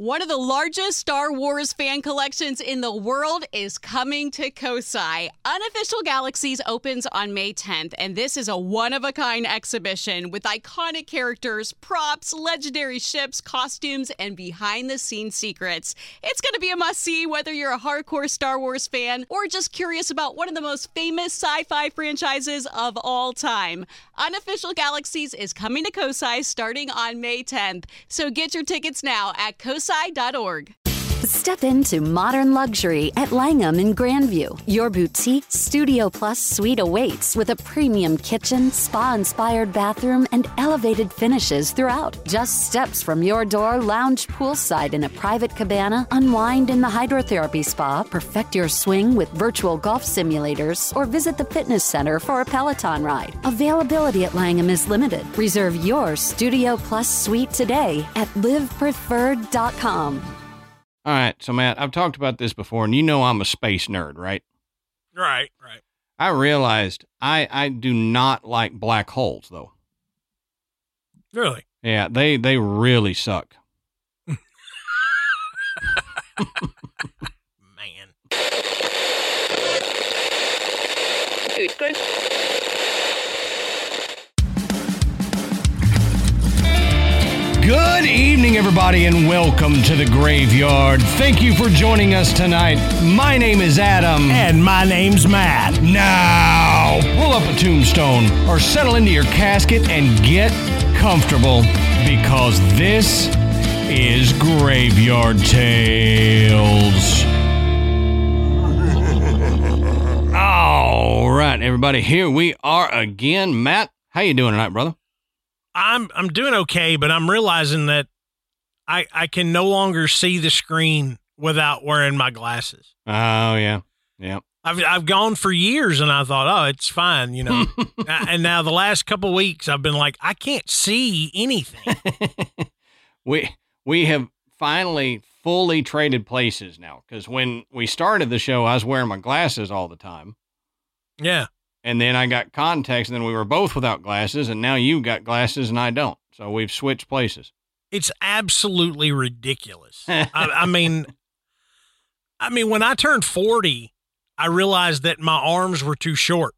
One of the largest Star Wars fan collections in the world is coming to Kosai. Unofficial Galaxies opens on May 10th, and this is a one-of-a-kind exhibition with iconic characters, props, legendary ships, costumes, and behind-the-scenes secrets. It's going to be a must-see whether you're a hardcore Star Wars fan or just curious about one of the most famous sci-fi franchises of all time. Unofficial Galaxies is coming to Kosai starting on May 10th, so get your tickets now at kosai.org. Step into modern luxury at Langham in Grandview. Your boutique Studio Plus suite awaits with a premium kitchen, spa-inspired bathroom, and elevated finishes throughout. Just steps from your door, lounge poolside in a private cabana, unwind in the hydrotherapy spa, perfect your swing with virtual golf simulators, or visit the fitness center for a Peloton ride. Availability at Langham is limited. Reserve your Studio Plus suite today at livepreferred.com. All right, so Matt, I've talked about this before, and you know I'm a space nerd, right? Right. I realized I do not like black holes, though. Really? Yeah, they really suck. Man. Utgård. Good evening, everybody, and welcome to the Graveyard. Thank you for joining us tonight. My name is Adam. And my name's Matt. Now, pull up a tombstone or settle into your casket and get comfortable because this is Graveyard Tales. All right, everybody, here we are again. Matt, how you doing tonight, brother? I'm doing okay, but I'm realizing that I can no longer see the screen without wearing my glasses. Oh, yeah. I've gone for years, and I thought, oh, it's fine, you know. And now the last couple of weeks, I've been like, I can't see anything. We have finally fully traded places now, because when we started the show, I was wearing my glasses all the time. Yeah. And then I got contacts, and then we were both without glasses, and now you've got glasses and I don't. So we've switched places. It's absolutely ridiculous. I mean, when I turned 40, I realized that my arms were too short.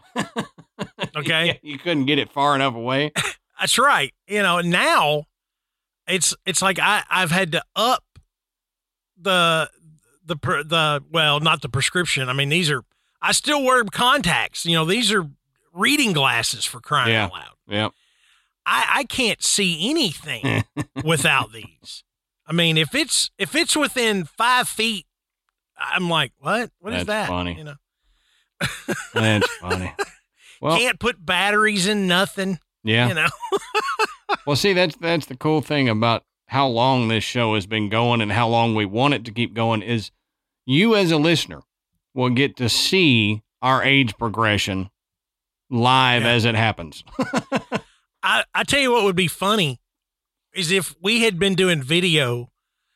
Okay. Yeah, you couldn't get it far enough away. That's right. You know, now it's like I've had to up the well, not the prescription. I mean, I still wear contacts. You know, these are reading glasses for crying out loud. Yeah. I can't see anything without these. I mean, if it's within 5 feet, I'm like, what? What is that? Funny. You know, that's funny. Well, can't put batteries in nothing. Yeah. You know. Well, see, that's the cool thing about how long this show has been going and how long we want it to keep going is you as a listener will get to see our age progression live as it happens. I tell you what would be funny is if we had been doing video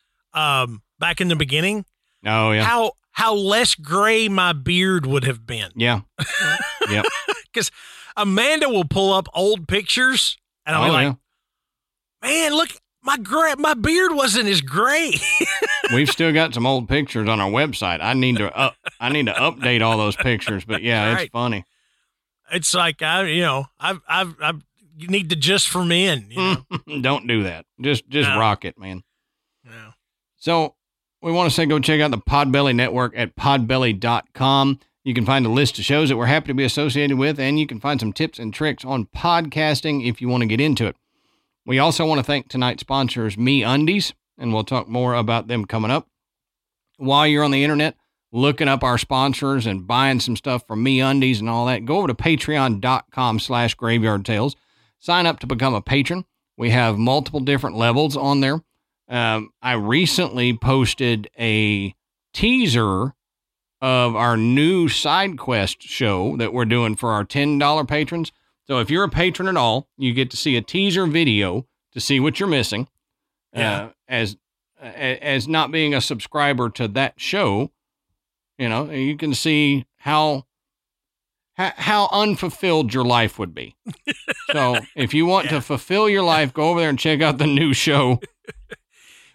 back in the beginning. Oh, yeah. How less gray my beard would have been. Yeah. Yep. Because Amanda will pull up old pictures, and I'll be like, man, look, my beard wasn't as gray. We've still got some old pictures on our website. I need to update all those pictures, but yeah, right. It's funny. It's like you need to just for men. You know? Don't do that. Just rock it, man. No. So we want to say go check out the Podbelly Network at podbelly.com. You can find a list of shows that we're happy to be associated with, and you can find some tips and tricks on podcasting if you want to get into it. We also want to thank tonight's sponsors, MeUndies, and we'll talk more about them coming up. While you're on the internet looking up our sponsors and buying some stuff from MeUndies and all that, go over to patreon.com/graveyardtales. Sign up to become a patron. We have multiple different levels on there. I recently posted a teaser of our new side quest show that we're doing for our $10 patrons. So if you're a patron at all, you get to see a teaser video to see what you're missing. As not being a subscriber to that show, you know, you can see how unfulfilled your life would be. So if you want to fulfill your life, go over there and check out the new show.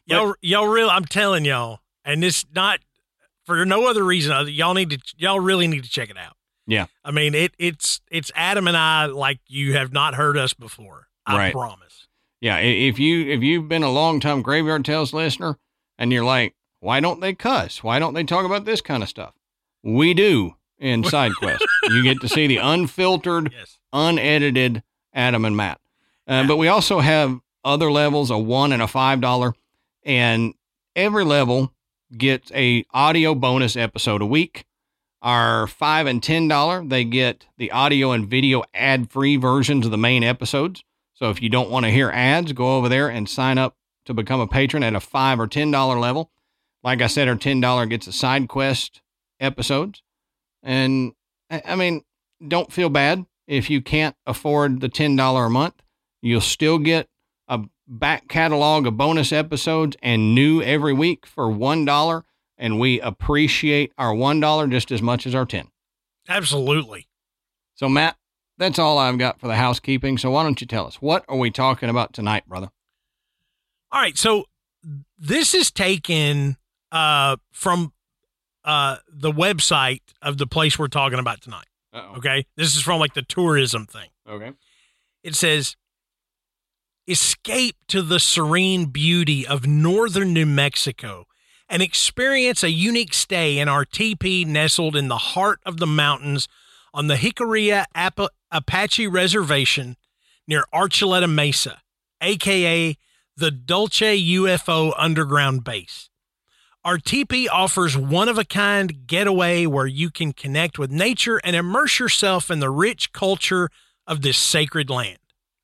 Y'all really, I'm telling y'all, and this not for no other reason. Y'all really need to check it out. Yeah. I mean, it's Adam and I like you have not heard us before. I promise. Yeah. If you've been a long-time Graveyard Tales listener and you're like, why don't they cuss? Why don't they talk about this kind of stuff? We do in SideQuest. You get to see the unfiltered, unedited Adam and Matt. But we also have other levels, a $1 and a $5, and every level gets a audio bonus episode a week. Our $5 and $10, they get the audio and video ad-free versions of the main episodes. So if you don't want to hear ads, go over there and sign up to become a patron at a $5 or $10 level. Like I said, our $10 gets a side quest episodes. And I mean, don't feel bad if you can't afford the $10 a month. You'll still get a back catalog of bonus episodes and new every week for $1. And we appreciate our $1 just as much as our $10. Absolutely. So Matt, that's all I've got for the housekeeping. So why don't you tell us, what are we talking about tonight, brother? All right. So this is taken from the website of the place we're talking about tonight. Uh-oh. Okay. This is from like the tourism thing. Okay. It says, escape to the serene beauty of northern New Mexico and experience a unique stay in our teepee nestled in the heart of the mountains on the Jicarilla Apache Reservation near Archuleta Mesa, a.k.a. the Dulce UFO underground base. Our teepee offers one-of-a-kind getaway where you can connect with nature and immerse yourself in the rich culture of this sacred land.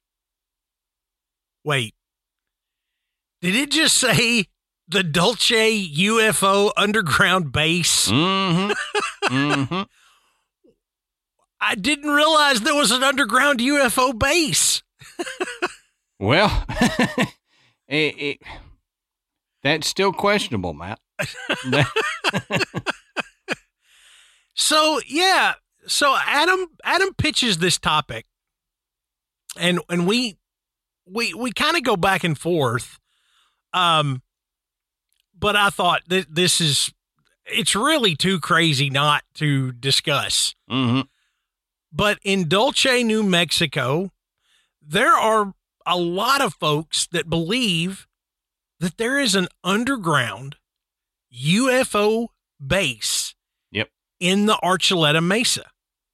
Wait, did it just say the Dulce UFO underground base? Mm-hmm. Mm-hmm. I didn't realize there was an underground UFO base. Well, that's still questionable, Matt. So Adam pitches this topic, and we kind of go back and forth. But I thought that it's really too crazy not to discuss. Mm-hmm. But in Dulce, New Mexico, there are a lot of folks that believe that there is an underground UFO base in the Archuleta Mesa.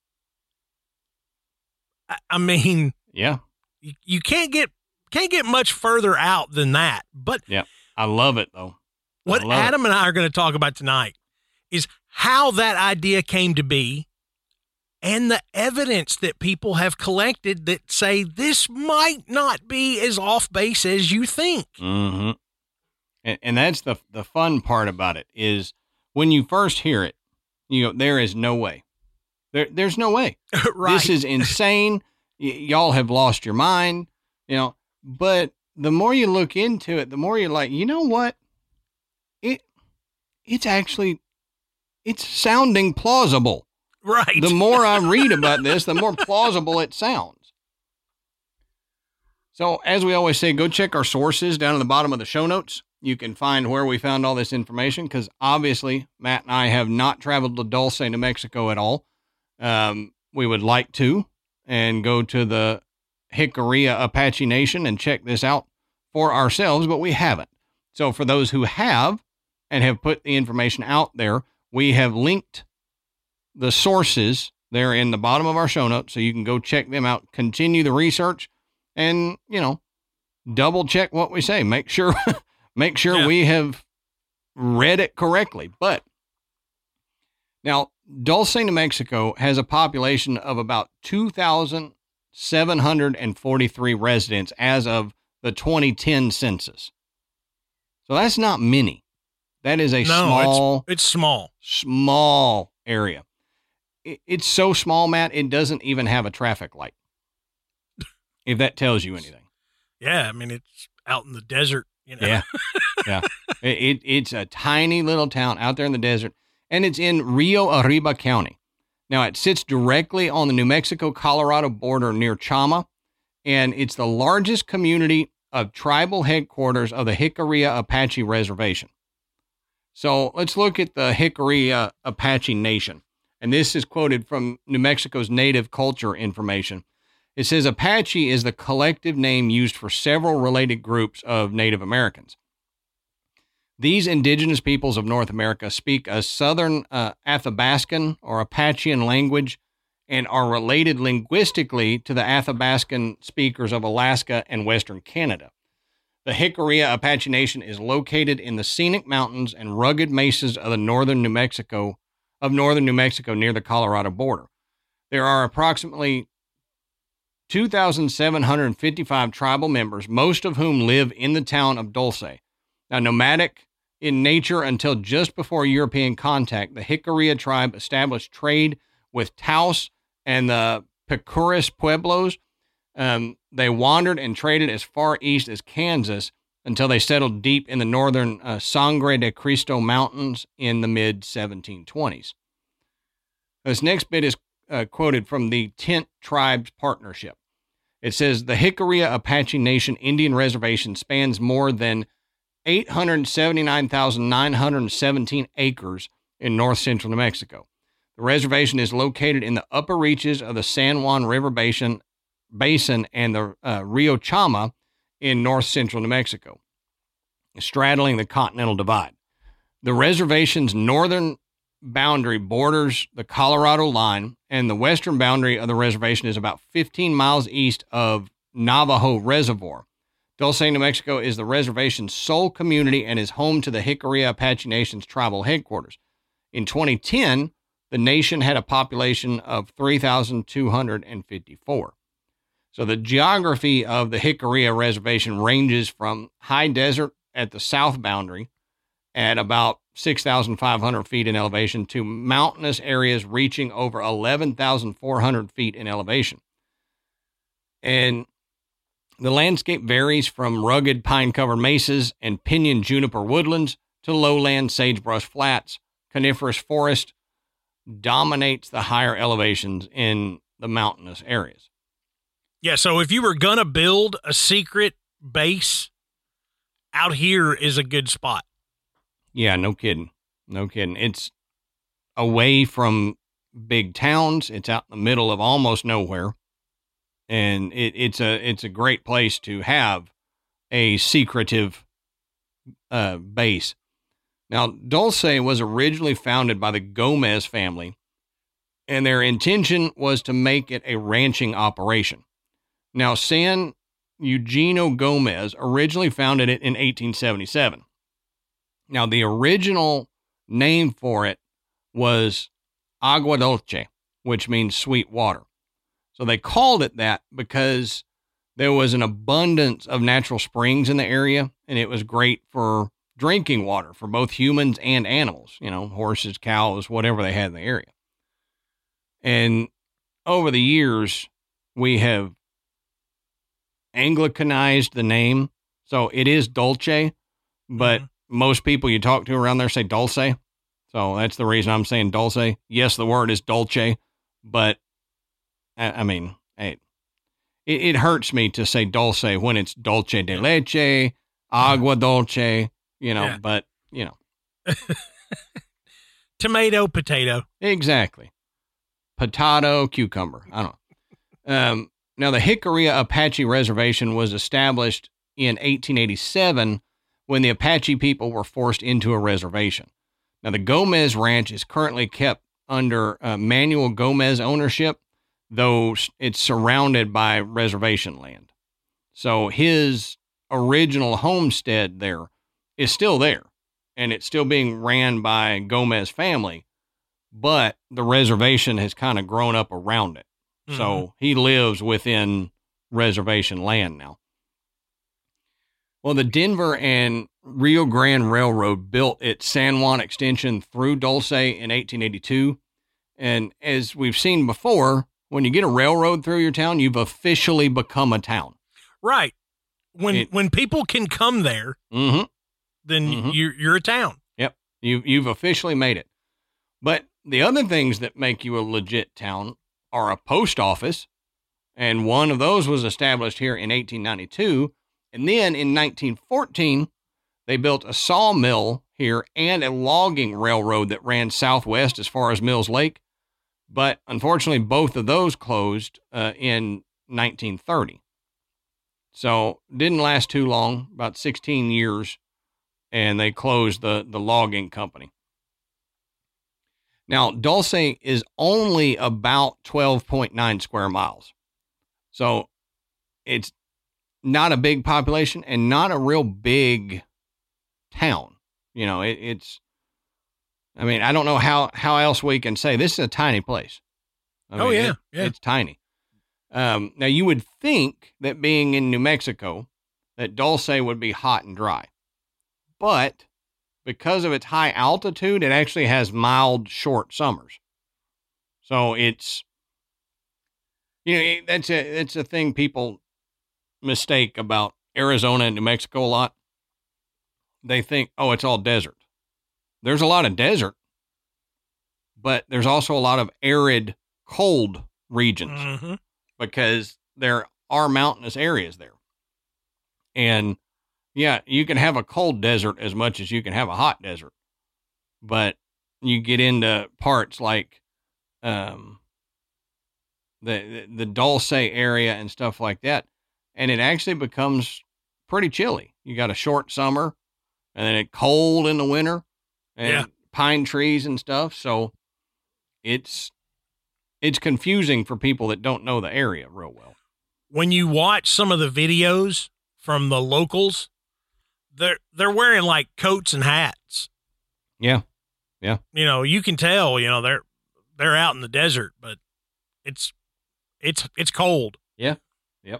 I mean, yeah, you can't get much further out than that. But yeah, I love it though. What Adam and I are going to talk about tonight is how that idea came to be and the evidence that people have collected that say this might not be as off base as you think. Mm-hmm. And that's the fun part about it is when you first hear it, you go, there is no way. There's no way. Right. This is insane. Y'all have lost your mind, but the more you look into it, the more you're like, you know what? It's sounding plausible. Right. The more I read about this, the more plausible it sounds. So as we always say, go check our sources down at the bottom of the show notes. You can find where we found all this information because obviously Matt and I have not traveled to Dulce, New Mexico at all. We would like to and go to the Jicarilla Apache Nation and check this out for ourselves, but we haven't. So for those who have and have put the information out there, we have linked the sources there in the bottom of our show notes so you can go check them out, continue the research, and, double check what we say. Make sure we have read it correctly. But now, Dulce, New Mexico has a population of about 2,743 residents as of the 2010 census. So that's not many. That is it's small area. It's so small, Matt, it doesn't even have a traffic light. If that tells you anything. Yeah. I mean, it's out in the desert, Yeah. Yeah. It's a tiny little town out there in the desert, and it's in Rio Arriba County. Now, it sits directly on the New Mexico-Colorado border near Chama, and it's the largest community of tribal headquarters of the Jicarilla Apache Reservation. So let's look at the Jicarilla Apache Nation. And this is quoted from New Mexico's Native Culture Information. It says Apache is the collective name used for several related groups of Native Americans. These indigenous peoples of North America speak a Southern Athabascan or Apachean language and are related linguistically to the Athabascan speakers of Alaska and Western Canada. The Jicarilla Apache Nation is located in the scenic mountains and rugged mesas of northern New Mexico near the Colorado border. There are approximately 2,755 tribal members, most of whom live in the town of Dulce. Now, nomadic in nature until just before European contact, the Jicarilla tribe established trade with Taos and the Picurus Pueblos. They wandered and traded as far east as Kansas until they settled deep in the northern Sangre de Cristo Mountains in the mid-1720s. This next bit is quoted from the Tent Tribes Partnership. It says, the Jicarilla Apache Nation Indian Reservation spans more than 879,917 acres in north-central New Mexico. The reservation is located in the upper reaches of the San Juan River Basin and the Rio Chama in north-central New Mexico, straddling the Continental Divide. The reservation's northern boundary borders the Colorado line, and the western boundary of the reservation is about 15 miles east of Navajo Reservoir. Dulce, New Mexico is the reservation's sole community and is home to the Jicarilla Apache Nation's tribal headquarters. In 2010, the nation had a population of 3,254. So the geography of the Jicarilla Reservation ranges from high desert at the south boundary at about 6,500 feet in elevation to mountainous areas reaching over 11,400 feet in elevation. And the landscape varies from rugged pine-covered mesas and pinyon juniper woodlands to lowland sagebrush flats. Coniferous forest dominates the higher elevations in the mountainous areas. Yeah, so if you were going to build a secret base, out here is a good spot. Yeah, no kidding. No kidding. It's away from big towns. It's out in the middle of almost nowhere. And it's a great place to have a secretive base. Now, Dulce was originally founded by the Gomez family, and their intention was to make it a ranching operation. Now, San Eugenio Gomez originally founded it in 1877. Now, the original name for it was Agua Dulce, which means sweet water. So they called it that because there was an abundance of natural springs in the area, and it was great for drinking water for both humans and animals, horses, cows, whatever they had in the area. And over the years, we have Anglicanized the name. So it is Dulce, but most people you talk to around there say Dulce. So that's the reason I'm saying Dulce. Yes, the word is Dulce, but I mean, hey, it hurts me to say Dulce when it's Dulce de leche, agua dulce, Yeah. but, Tomato, potato. Exactly. Potato, cucumber. I don't know. Now, the Jicarilla Apache Reservation was established in 1887 when the Apache people were forced into a reservation. Now, the Gomez Ranch is currently kept under Manuel Gomez ownership, though it's surrounded by reservation land. So his original homestead there is still there, and it's still being ran by Gomez family, but the reservation has kind of grown up around it. Mm-hmm. So he lives within reservation land now. Well, the Denver and Rio Grande Railroad built its San Juan extension through Dulce in 1882. And as we've seen before, when you get a railroad through your town, you've officially become a town. Right. When people can come there, then you're a town. Yep. You've officially made it. But the other things that make you a legit town are a post office, and one of those was established here in 1892, And then in 1914, they built a sawmill here and a logging railroad that ran southwest as far as Mills Lake. But unfortunately, both of those closed in 1930. So didn't last too long, about 16 years, and they closed the logging company. Now, Dulce is only about 12.9 square miles. So it's not a big population and not a real big town. You know, it's, I mean, I don't know how else we can say this is a tiny place. I mean, it's tiny. Now you would think that being in New Mexico, that Dulce would be hot and dry, but because of its high altitude, it actually has mild, short summers. So it's, you know, that's a thing people mistake about Arizona and New Mexico a lot. They think, oh, it's all desert. There's a lot of desert, but there's also a lot of arid, cold regions because there are mountainous areas there. And yeah, you can have a cold desert as much as you can have a hot desert, but you get into parts like the Dulce area and stuff like that, and it actually becomes pretty chilly. You got a short summer, and then it's cold in the winter, and pine trees and stuff. So it's confusing for people that don't know the area real well. When you watch some of the videos from the locals, they're wearing like coats and hats. Yeah. You know, you can tell, you know, they're out in the desert, but it's cold. Yeah. Yep.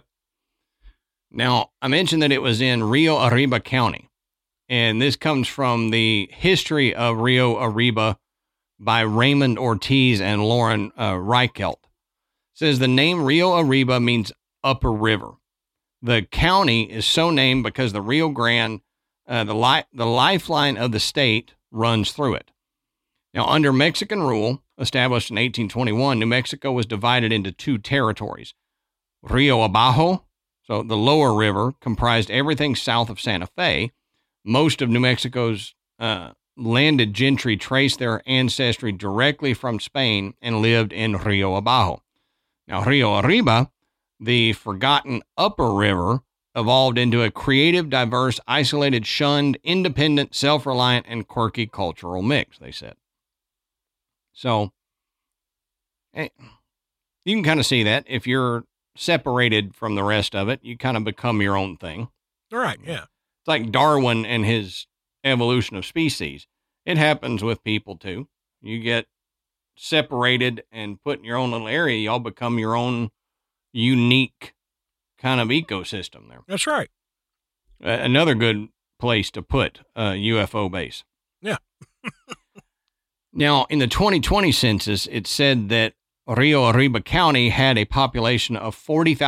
Now, I mentioned that it was in Rio Arriba County, and this comes from the History of Rio Arriba by Raymond Ortiz and Lauren Reichelt. It says the name Rio Arriba means upper river. The county is so named because the Rio Grande, the lifeline of the state, runs through it. Now, under Mexican rule, established in 1821, New Mexico was divided into two territories. Rio Abajo, so the lower river, comprised everything south of Santa Fe. Most of New Mexico's landed gentry traced their ancestry directly from Spain and lived in Rio Abajo. Now, Rio Arriba, the forgotten upper river, evolved into a creative, diverse, isolated, shunned, independent, self-reliant, and quirky cultural mix, they said. So, you can kind of see that. If you're separated from the rest of it, you kind of become your own thing. Right, yeah. It's like Darwin and his evolution of species. It happens with people, too. You get separated and put in your own little area, you all become your own unique kind of ecosystem there. That's right. Another good place to put a UFO base. Yeah. Now, in the 2020 census, it said that Rio Arriba County had a population of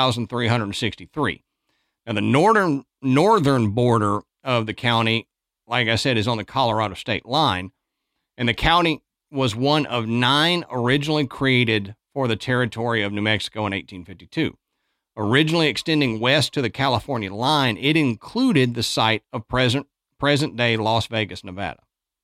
40,363. Now, the northern border of the county, like I said, is on the Colorado state line, and the county was one of 9 originally created for the territory of New Mexico in 1852. Originally extending west to the California line, it included the site of present-day Las Vegas, Nevada.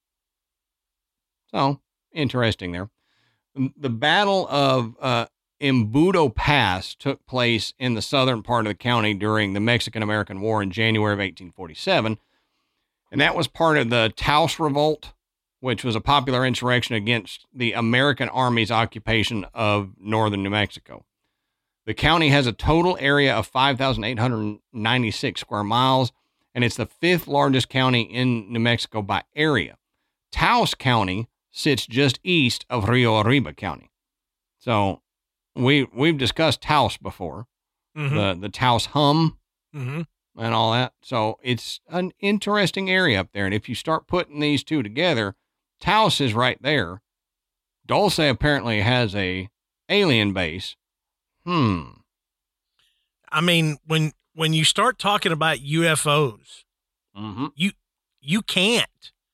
So, interesting there. The Battle of Embudo Pass took place in the southern part of the county during the Mexican-American War in January of 1847, and that was part of the Taos Revolt, which was a popular insurrection against the American Army's occupation of northern New Mexico. The county has a total area of 5,896 square miles, and it's the 5th largest county in New Mexico by area. Taos County sits just east of Rio Arriba County. So we've discussed Taos before, the Taos Hum and all that. So it's an interesting area up there. And if you start putting these two together, Taos is right there. Dulce apparently has a alien base. I mean, when you start talking about UFOs, you can't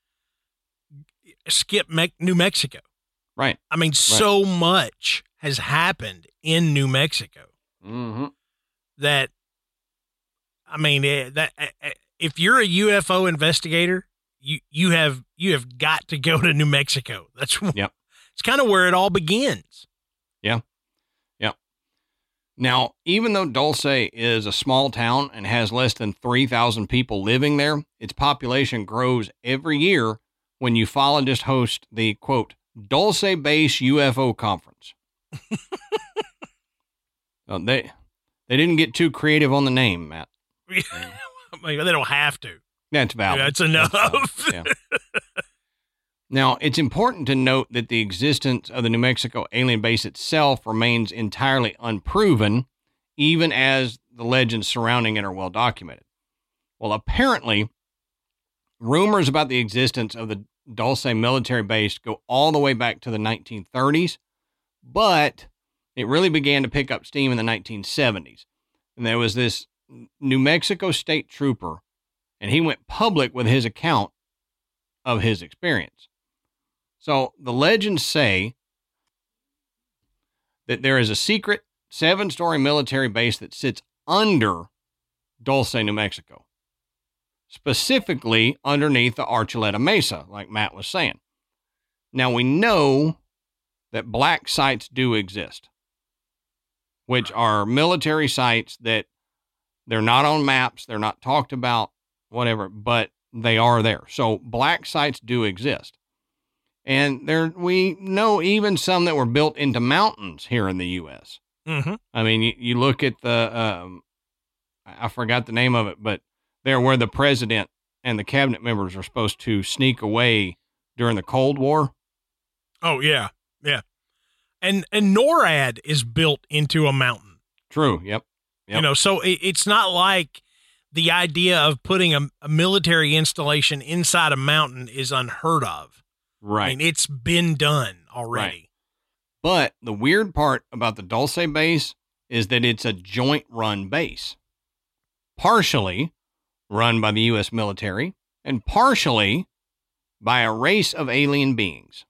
skip New Mexico. Right. I mean, so much has happened in New Mexico that I mean, if you're a UFO investigator, you have got to go to New Mexico. That's Yep. It's kind of where it all begins. Yeah. Yep. Now, even though Dulce is a small town and has less than 3,000 people living there, its population grows every year when ufologists host the, quote, Dulce Base UFO Conference. They didn't get too creative on the name, Matt. I mean, they don't have to. That's valid. That's enough. That's valid. Yeah. Now, it's important to note that the existence of the New Mexico alien base itself remains entirely unproven, even as the legends surrounding it are well documented. Well, apparently, rumors about the existence of the Dulce military base go all the way back to the 1930s, but it really began to pick up steam in the 1970s. And there was this New Mexico state trooper, and he went public with his account of his experience. So the legends say that there is a secret 7-story military base that sits under Dulce, New Mexico, specifically underneath the Archuleta Mesa, like Matt was saying. Now, we know that black sites do exist, which are military sites that they're not on maps, they're not talked about, whatever, but they are there. So black sites do exist. And we know even some that were built into mountains here in the U.S. Mm-hmm. I mean, you look at the, I forgot the name of it, but there where the president and the cabinet members are supposed to sneak away during the Cold War. Oh, yeah. Yeah. And NORAD is built into a mountain. True. Yep. You know, so it's not like the idea of putting a military installation inside a mountain is unheard of. Right. I mean, it's been done already. Right. But the weird part about the Dulce base is that it's a joint-run base, partially run by the U.S. military and partially by a race of alien beings.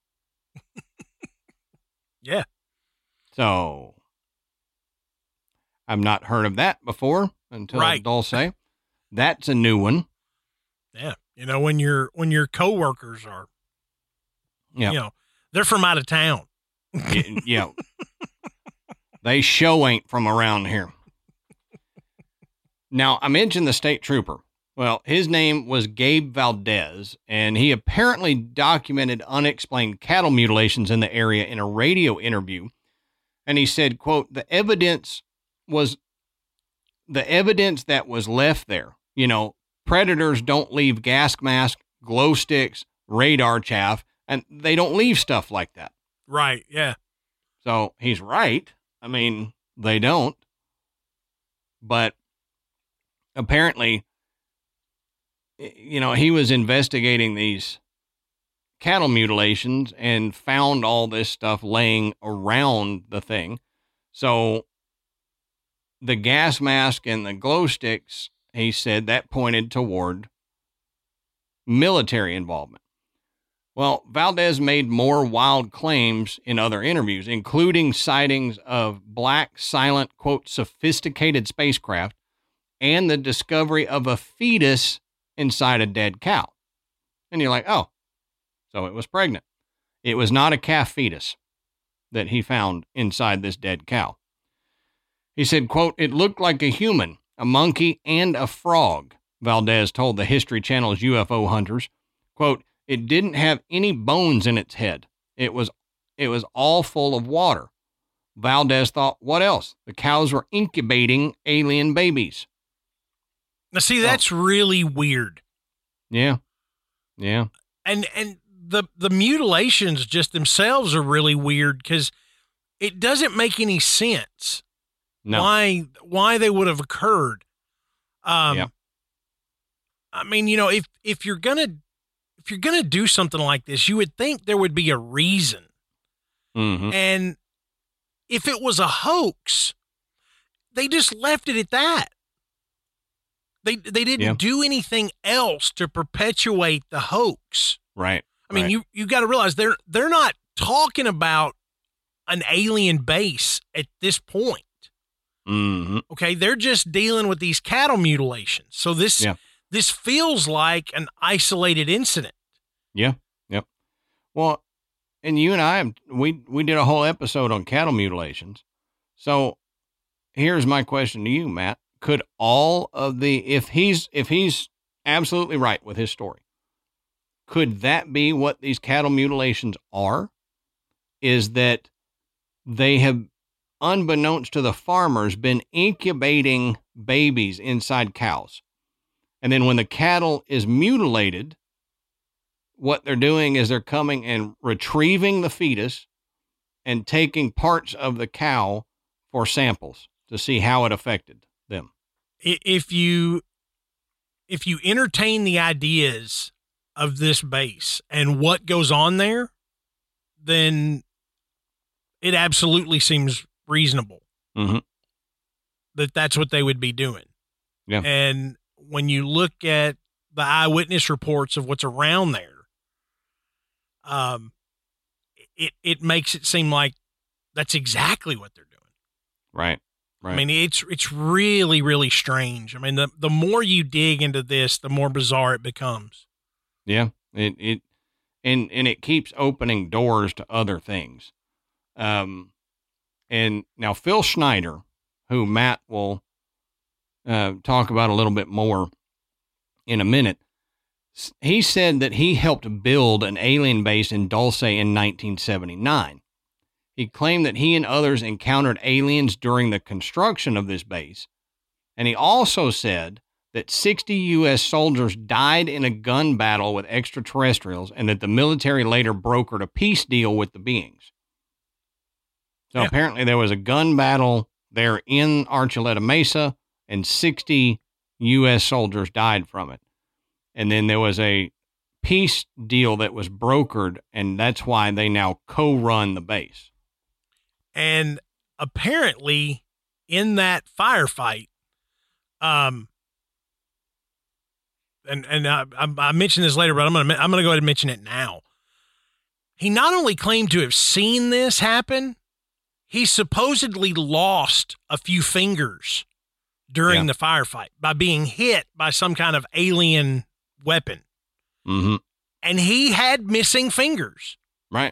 Yeah. So I've not heard of that before until Dulce. That's a new one. Yeah. You know, when your coworkers are, yeah, you know, they're from out of town. Yeah. They show ain't from around here. Now, I mentioned the state trooper. Well, his name was Gabe Valdez, and he apparently documented unexplained cattle mutilations in the area in a radio interview. And he said, quote, the evidence that was left there, you know, predators don't leave gas masks, glow sticks, radar chaff, and they don't leave stuff like that. Right, yeah. So he's right. I mean, they don't. But apparently, you know, he was investigating these cattle mutilations and found all this stuff laying around the thing. So the gas mask and the glow sticks, he said, that pointed toward military involvement. Well, Valdez made more wild claims in other interviews, including sightings of black, silent, quote, sophisticated spacecraft and the discovery of a fetus inside a dead cow. And you're like, oh, so it was pregnant. It was not a calf fetus that he found inside this dead cow. He said, quote, it looked like a human, a monkey, and a frog, Valdez told the History Channel's UFO Hunters. Quote, it didn't have any bones in its head. It was all full of water. Valdez thought, what else? The cows were incubating alien babies. Now, see, that's really weird. Yeah. Yeah. And the mutilations just themselves are really weird because it doesn't make any sense. No. Why they would have occurred. Yep. I mean, you know, if you're gonna do something like this, you would think there would be a reason. Mm-hmm. And if it was a hoax, they just left it at that. They didn't do anything else to perpetuate the hoax. Right. I mean, you got to realize they're not talking about an alien base at this point. Mm-hmm. Okay, they're just dealing with these cattle mutilations. So this feels like an isolated incident. Yeah. Yep. Well, and you and I, we did a whole episode on cattle mutilations. So here's my question to you, Matt. Could all of if he's absolutely right with his story, could that be what these cattle mutilations are? Is that they have, unbeknownst to the farmers, been incubating babies inside cows. And then when the cattle is mutilated, what they're doing is they're coming and retrieving the fetus and taking parts of the cow for samples to see how it affected them. If you entertain the ideas of this base and what goes on there, then it absolutely seems reasonable that that's what they would be doing. Yeah. And when you look at the eyewitness reports of what's around there, it makes it seem like that's exactly what they're doing. Right. I mean, it's really, really strange. I mean, the more you dig into this, the more bizarre it becomes. Yeah. And it keeps opening doors to other things. And now Phil Schneider, who Matt will talk about a little bit more in a minute, he said that he helped build an alien base in Dulce in 1979. He claimed that he and others encountered aliens during the construction of this base. And he also said that 60 U.S. soldiers died in a gun battle with extraterrestrials and that the military later brokered a peace deal with the beings. So apparently there was a gun battle there in Archuleta Mesa and 60 U.S. soldiers died from it. And then there was a peace deal that was brokered, and that's why they now co-run the base. And apparently in that firefight, I mentioned this later, but I'm gonna go ahead and mention it now. He not only claimed to have seen this happen, he supposedly lost a few fingers during the firefight by being hit by some kind of alien weapon. Mm-hmm. And he had missing fingers. Right.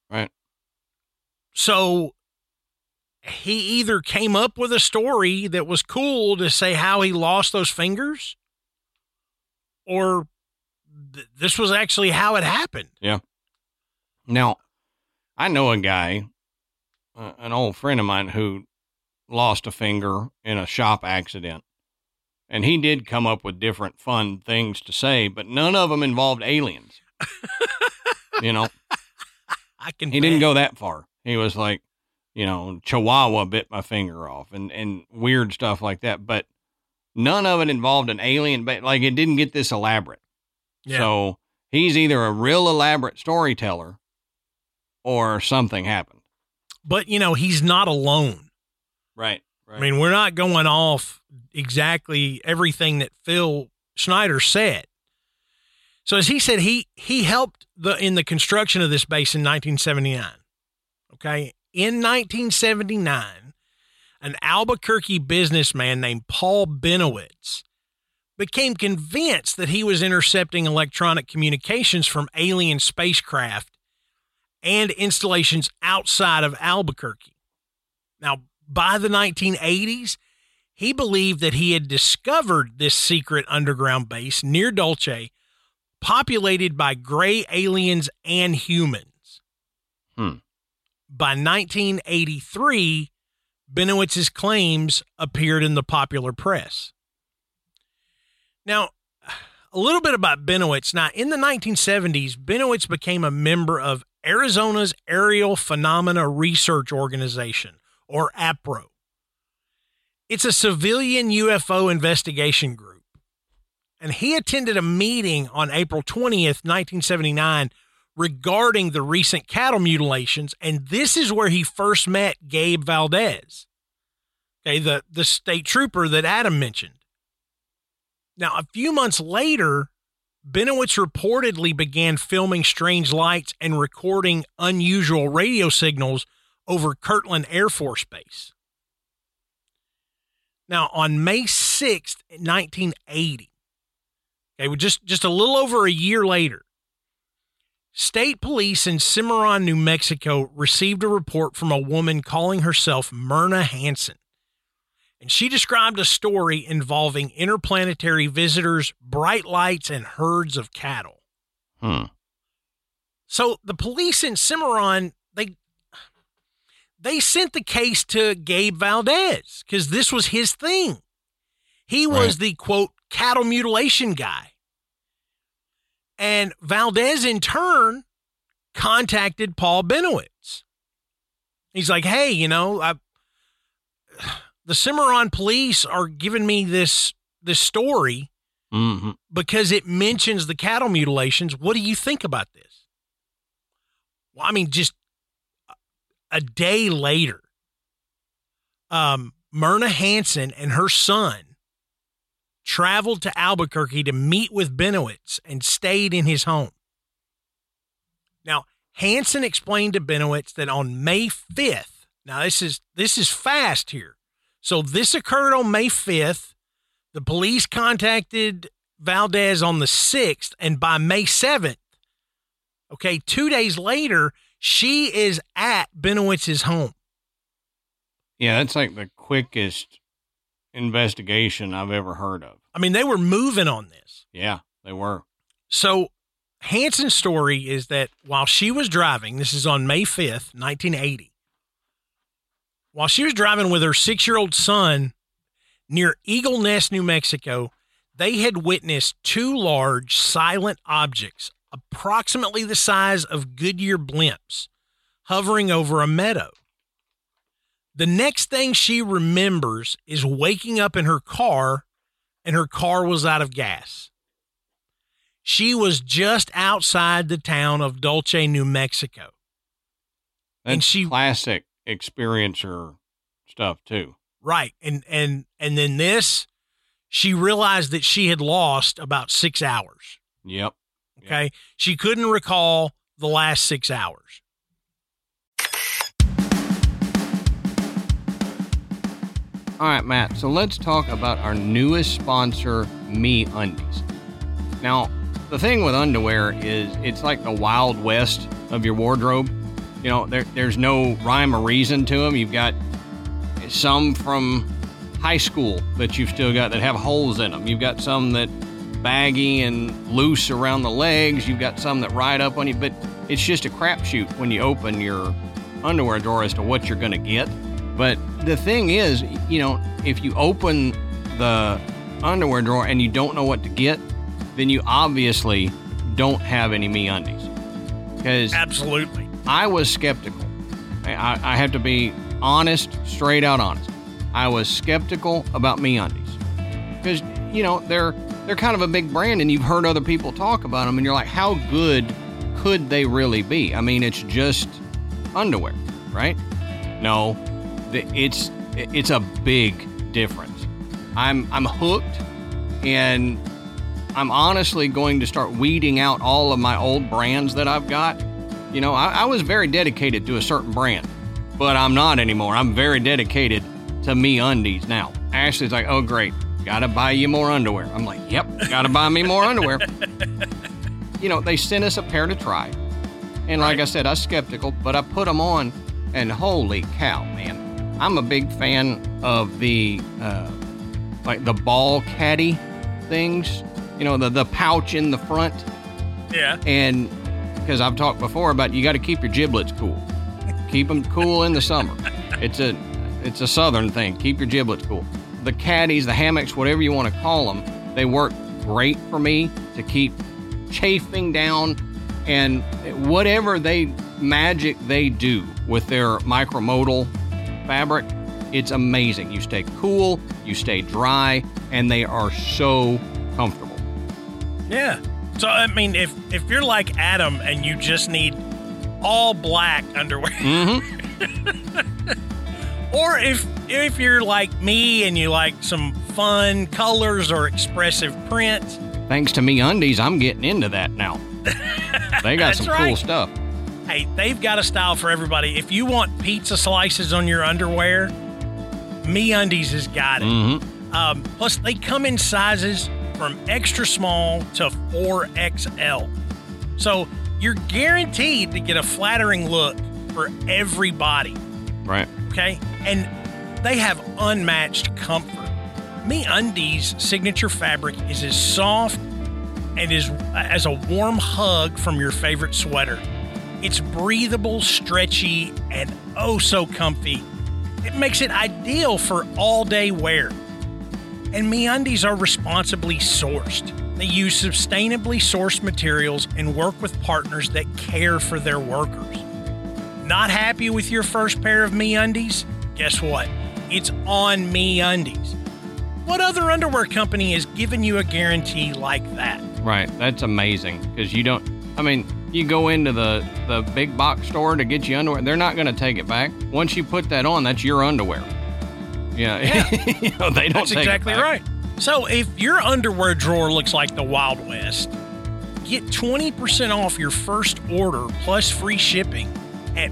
So he either came up with a story that was cool to say how he lost those fingers, or this was actually how it happened. Yeah. Now, I know a guy, an old friend of mine, who lost a finger in a shop accident. And he did come up with different fun things to say, but none of them involved aliens. You know, he didn't go that far. He was like, you know, Chihuahua bit my finger off and weird stuff like that. But none of it involved an alien, but like it didn't get this elaborate. Yeah. So he's either a real elaborate storyteller or something happened. But, you know, he's not alone. Right. I mean, we're not going off exactly everything that Phil Schneider said. So as he said, he helped in the construction of this base in 1979. Okay. In 1979, an Albuquerque businessman named Paul Benowitz became convinced that he was intercepting electronic communications from alien spacecraft and installations outside of Albuquerque. Now, by the 1980s, he believed that he had discovered this secret underground base near Dulce, populated by gray aliens and humans. By 1983, Benowitz's claims appeared in the popular press. Now, a little bit about Benowitz. Now, in the 1970s, Benowitz became a member of Arizona's Aerial Phenomena Research Organization, or APRO. It's a civilian UFO investigation group. And he attended a meeting on April 20th, 1979, regarding the recent cattle mutilations, and this is where he first met Gabe Valdez, okay, the state trooper that Adam mentioned. Now, a few months later, Benowitz reportedly began filming strange lights and recording unusual radio signals over Kirtland Air Force Base. Now, on May 6th, 1980, okay, just a little over a year later, state police in Cimarron, New Mexico, received a report from a woman calling herself Myrna Hansen. And she described a story involving interplanetary visitors, bright lights, and herds of cattle. So the police in Cimarron, they sent the case to Gabe Valdez because this was his thing. He was the, quote, cattle mutilation guy. And Valdez, in turn, contacted Paul Benowitz. He's like, hey, the Cimarron police are giving me this story because it mentions the cattle mutilations. What do you think about this? Well, I mean, just a day later, Myrna Hansen and her son traveled to Albuquerque to meet with Benowitz and stayed in his home. Now, Hansen explained to Benowitz that on May 5th, now this is fast here. So this occurred on May 5th. The police contacted Valdez on the 6th, and by May 7th, okay, 2 days later, she is at Benowitz's home. Yeah, that's like the quickest investigation I've ever heard of. I mean, they were moving on this. Yeah, they were. So Hansen's story is that while she was driving, this is on May 5th, 1980, while she was driving with her 6-year-old son near Eagle Nest, New Mexico, they had witnessed 2 large silent objects, approximately the size of Goodyear blimps, hovering over a meadow. The next thing she remembers is waking up in her car, and her car was out of gas. She was just outside the town of Dulce, New Mexico. That's classic experiencer stuff too. Right. And then this, she realized that she had lost about 6 hours. Yep. Okay. Yep. She couldn't recall the last 6 hours. All right, Matt. So let's talk about our newest sponsor, MeUndies. Now, the thing with underwear is it's like the Wild West of your wardrobe. You know, there's no rhyme or reason to them. You've got some from high school that you've still got that have holes in them. You've got some that baggy and loose around the legs. You've got some that ride up on you. But it's just a crapshoot when you open your underwear drawer as to what you're going to get. But the thing is, you know, if you open the underwear drawer and you don't know what to get, then you obviously don't have any MeUndies. Because absolutely, I was skeptical. I have to be honest, straight out honest. I was skeptical about MeUndies because, you know, they're kind of a big brand, and you've heard other people talk about them, and you're like, how good could they really be? I mean, it's just underwear, right? No, it's a big difference. I'm hooked, and I'm honestly going to start weeding out all of my old brands that I've got. You know, I was very dedicated to a certain brand, but I'm not anymore. I'm very dedicated to MeUndies now. Ashley's like, oh, great. Got to buy you more underwear. I'm like, yep, got to buy me more underwear. You know, they sent us a pair to try. And like I said, I was skeptical, but I put them on, and holy cow, man. I'm a big fan of the, like the ball caddy things. You know, the pouch in the front. Yeah. And because I've talked before about you got to keep your giblets cool. Keep them cool in the summer. It's a southern thing. Keep your giblets cool. The caddies, the hammocks, whatever you want to call them, they work great for me to keep chafing down, and whatever magic they do with their micromodal fabric, it's amazing. You stay cool, you stay dry, and they are so comfortable. Yeah. So, I mean, if you're like Adam and you just need all black underwear, or if you're like me and you like some fun colors or expressive prints. Thanks to MeUndies, I'm getting into that now. They got some cool stuff. Hey, they've got a style for everybody. If you want pizza slices on your underwear, MeUndies has got it. Mm-hmm. Plus, they come in sizes from extra small to 4XL. So you're guaranteed to get a flattering look for every body. Right. Okay? And they have unmatched comfort. MeUndies' signature fabric is as soft and is as a warm hug from your favorite sweater. It's breathable, stretchy, and oh so comfy. It makes it ideal for all-day wear. And MeUndies are responsibly sourced. They use sustainably sourced materials and work with partners that care for their workers. Not happy with your first pair of MeUndies? Guess what? It's on MeUndies. What other underwear company has given you a guarantee like that? Right. That's amazing because you don't, I mean, you go into the big box store to get you underwear, they're not going to take it back. Once you put that on, that's your underwear. Yeah. You know, they don't That's take exactly it back. right. So if your underwear drawer looks like the Wild West, get 20% off your first order plus free shipping at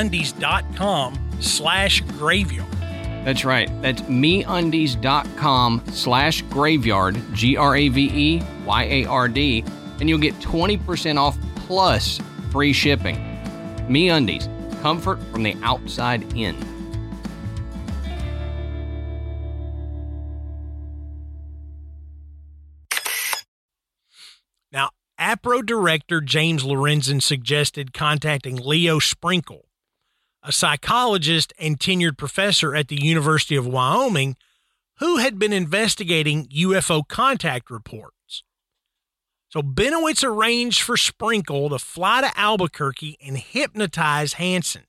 MeUndies.com/graveyard. That's right. That's MeUndies.com/graveyard, GRAVEYARD, and you'll get 20% off plus free shipping. MeUndies, comfort from the outside in. Now, APRO director James Lorenzen suggested contacting Leo Sprinkle, a psychologist and tenured professor at the University of Wyoming who had been investigating UFO contact reports. So Benowitz arranged for Sprinkle to fly to Albuquerque and hypnotize Hansen.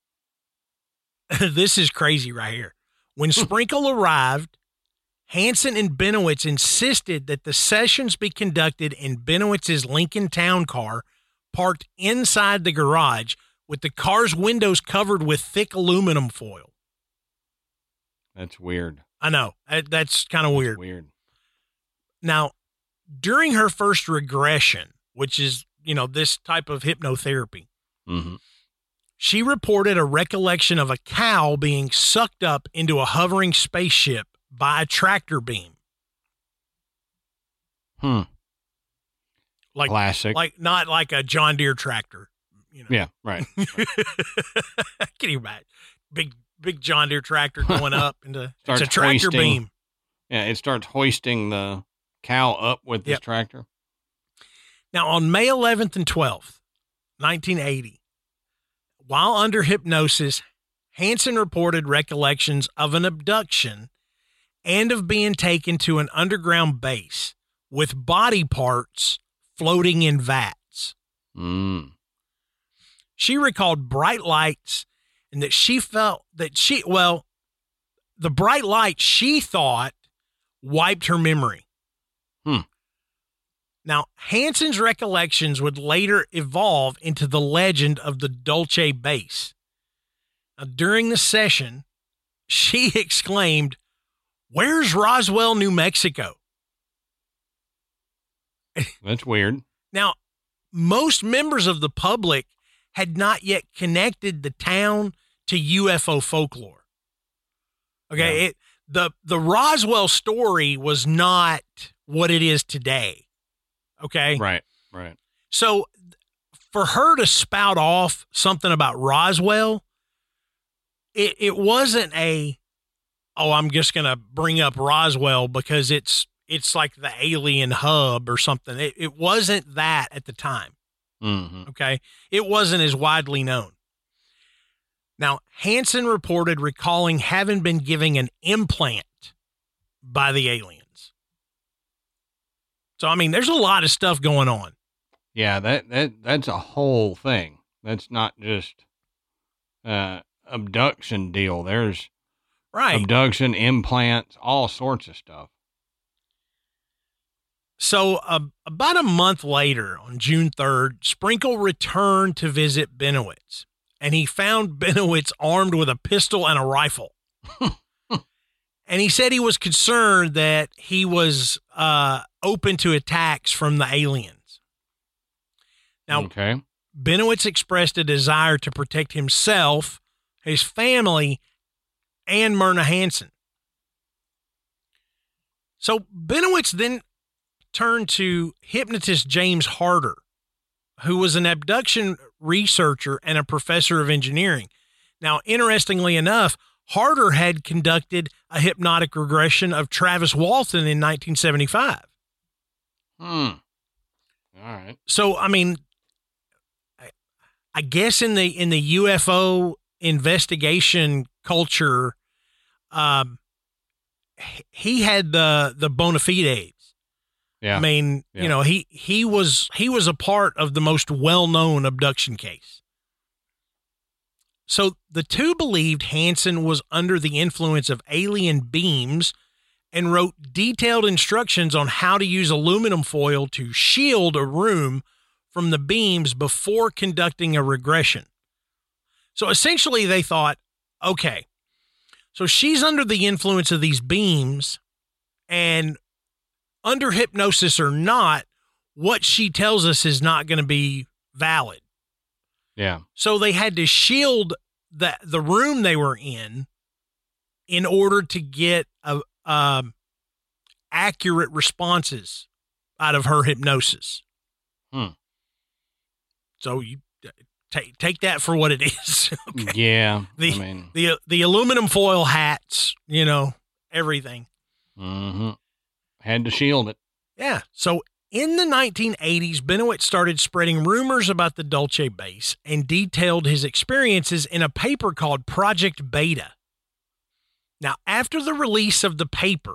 This is crazy right here. When Sprinkle arrived, Hansen and Benowitz insisted that the sessions be conducted in Benowitz's Lincoln Town car parked inside the garage with the car's windows covered with thick aluminum foil. That's weird. I know. That's kind of weird. Weird. Now, during her first regression, which is, this type of hypnotherapy, Mm-hmm. she reported a recollection of a cow being sucked up into a hovering spaceship by a tractor beam. Like Classic. Like not like a John Deere tractor. Yeah, right. Can you imagine? Big John Deere tractor going up into it's Starts a tractor hoisting. beam. Yeah, it starts hoisting the cow up with this Yep. tractor. Now, on May 11th and 12th, 1980, while under hypnosis, Hansen reported recollections of an abduction and of being taken to an underground base with body parts floating in vats. Mm. She recalled bright lights and that she felt that the bright light she thought wiped her memory. Now, Hansen's recollections would later evolve into the legend of the Dulce base. Now, during the session, she exclaimed, "Where's Roswell, New Mexico?" That's weird. Now, most members of the public had not yet connected the town to UFO folklore. Okay, the Roswell story was not what it is today. Okay, Right. so for her to spout off something about Roswell, it wasn't I'm just gonna bring up Roswell because it's like the alien hub or something. It wasn't that at the time. Mm-hmm. Okay. It wasn't as widely known. Now, Hansen reported recalling having been given an implant by the aliens. So, I mean, there's a lot of stuff going on. Yeah, that's a whole thing. That's not just abduction deal. There's Right. abduction, implants, all sorts of stuff. So, about a month later, on June 3rd, Sprinkle returned to visit Benowitz, and he found Benowitz armed with a pistol and a rifle. And he said he was concerned that he was open to attacks from the aliens. Now, Okay. Benowitz expressed a desire to protect himself, his family, and Myrna Hansen. So Benowitz then turned to hypnotist James Harder, who was an abduction researcher and a professor of engineering. Now, interestingly enough, Harder had conducted a hypnotic regression of Travis Walton in 1975. All right. So, I mean, I guess in the UFO investigation culture, he had the bona fides. Yeah. I mean, Yeah. you know, he was a part of the most well-known abduction case. So the two believed Hansen was under the influence of alien beams and wrote detailed instructions on how to use aluminum foil to shield a room from the beams before conducting a regression. So essentially they thought, okay, so she's under the influence of these beams, and under hypnosis or not, what she tells us is not going to be valid. Yeah. So they had to shield the room they were in order to get accurate responses out of her hypnosis. So you take that for what it is. Okay. Yeah. The aluminum foil hats, you know, everything. Had to shield it. Yeah. So in the 1980s, Benowitz started spreading rumors about the Dulce base and detailed his experiences in a paper called Project Beta. Now, after the release of the paper,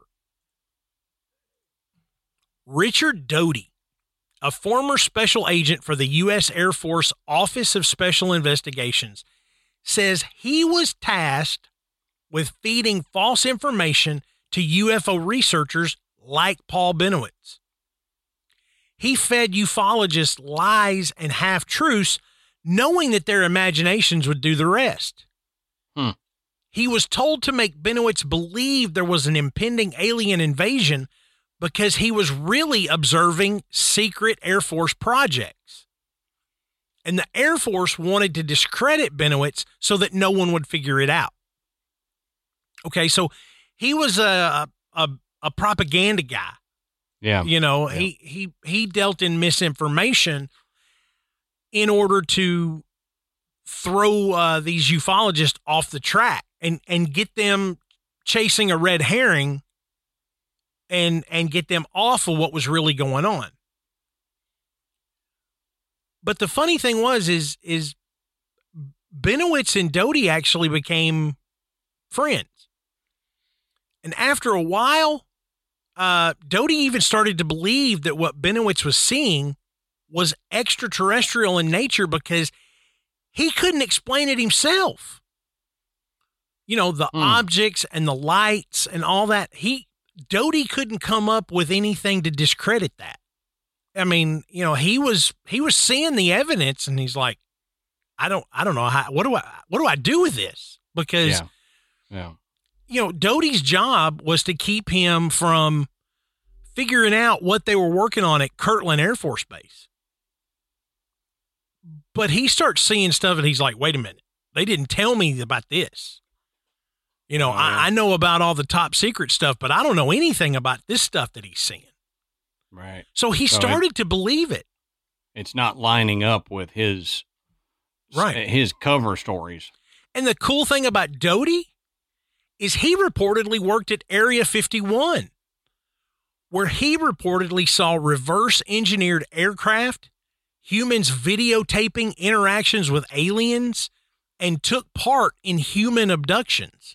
Richard Doty, a former special agent for the U.S. Air Force Office of Special Investigations, says he was tasked with feeding false information to UFO researchers like Paul Benowitz. He fed ufologists lies and half-truths, knowing that their imaginations would do the rest. He was told to make Benowitz believe there was an impending alien invasion because he was really observing secret Air Force projects. And the Air Force wanted to discredit Benowitz so that no one would figure it out. Okay, so he was a propaganda guy. Yeah. You know, Yeah. he dealt in misinformation in order to throw these ufologists off the track and get them chasing a red herring and get them off of what was really going on. But the funny thing is Benowitz and Doty actually became friends. And after a while, Doty even started to believe that what Benowitz was seeing was extraterrestrial in nature because he couldn't explain it himself. You know, the objects and the lights and all that. Doty couldn't come up with anything to discredit that. I mean, you know, he was seeing the evidence and he's like, I don't know what do I do with this? Because Yeah. you know, Doty's job was to keep him from figuring out what they were working on at Kirtland Air Force Base. But he starts seeing stuff and he's like, wait a minute, they didn't tell me about this. You know, I know about all the top secret stuff, but I don't know anything about this stuff that he's seeing. Right. So he started to believe it. It's not lining up with his cover stories. And the cool thing about Doty is he reportedly worked at Area 51, where he reportedly saw reverse engineered aircraft, humans videotaping interactions with aliens, and took part in human abductions.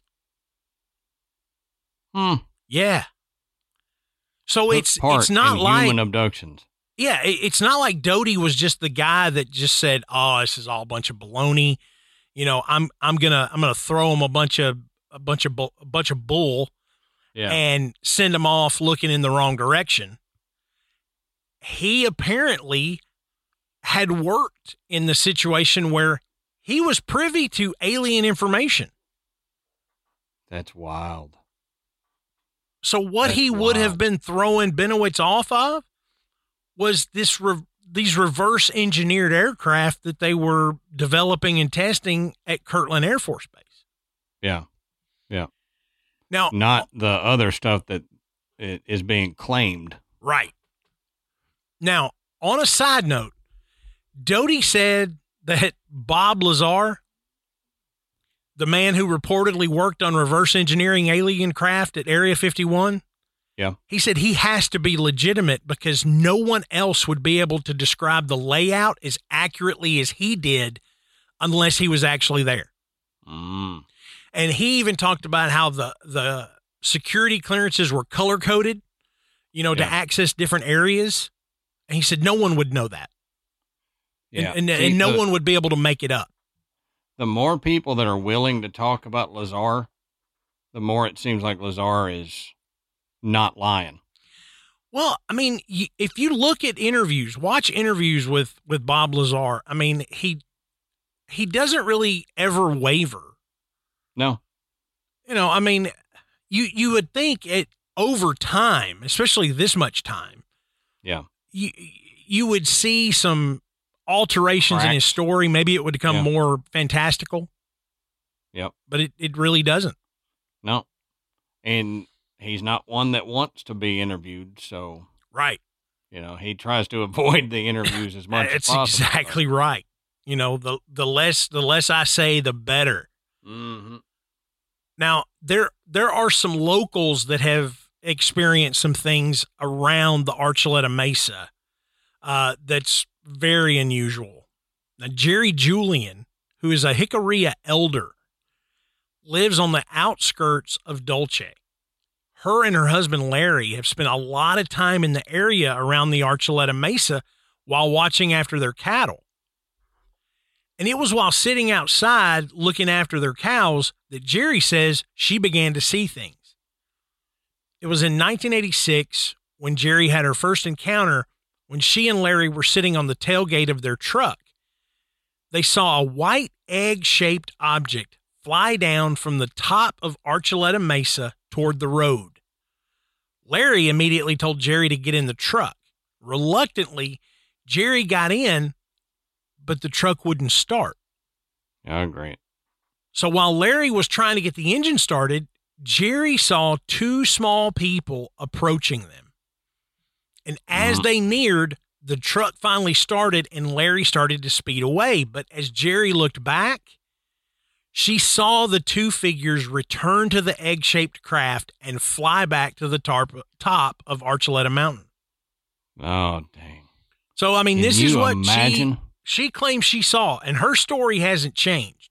Yeah. So it's not like human abductions. Yeah, it's not like Doty was just the guy that just said, "Oh, this is all a bunch of baloney." You know, I'm gonna throw him a bunch of bull, and send him off looking in the wrong direction. He apparently had worked in the situation where he was privy to alien information. That's wild. So what he would have been throwing Benowitz off of was these reverse engineered aircraft that they were developing and testing at Kirtland Air Force Base. Yeah. Yeah. Now, Not the other stuff that is being claimed. right. Now, on a side note, Doty said that Bob Lazar, the man who reportedly worked on reverse engineering alien craft at Area 51, Yeah. he said he has to be legitimate because no one else would be able to describe the layout as accurately as he did unless he was actually there. Mm. And he even talked about how the security clearances were color-coded, to Yeah. access different areas. And he said no one would know that. Yeah. And See, no one would be able to make it up. The more people that are willing to talk about Lazar, the more it seems like Lazar is not lying. Well, I mean, if you look at interviews, watch interviews with Bob Lazar, I mean, he doesn't really ever waver. No. I mean, you would think it over time, especially this much time, Yeah. you would see some alterations in his story. Maybe it would become more fantastical. Yep. But it really doesn't. No. And he's not one that wants to be interviewed, so Right. he tries to avoid the interviews as much as possible. That's exactly right. The less I say, the better. Mm-hmm. Now, there are some locals that have experienced some things around the Archuleta Mesa that's very unusual. Now, Jerry Julian, who is a Jicarilla elder, lives on the outskirts of Dulce. Her and her husband, Larry, have spent a lot of time in the area around the Archuleta Mesa while watching after their cattle. And it was while sitting outside looking after their cows that Jerry says she began to see things. It was in 1986 when Jerry had her first encounter when she and Larry were sitting on the tailgate of their truck. They saw a white egg-shaped object fly down from the top of Archuleta Mesa toward the road. Larry immediately told Jerry to get in the truck. Reluctantly, Jerry got in, but the truck wouldn't start. Oh, great. So while Larry was trying to get the engine started, Jerry saw two small people approaching them. And as they neared, the truck finally started and Larry started to speed away. But as Jerry looked back, she saw the two figures return to the egg-shaped craft and fly back to the top of Archuleta Mountain. Oh, dang. So, I mean, Can this you is what imagine? she claims she saw, and her story hasn't changed.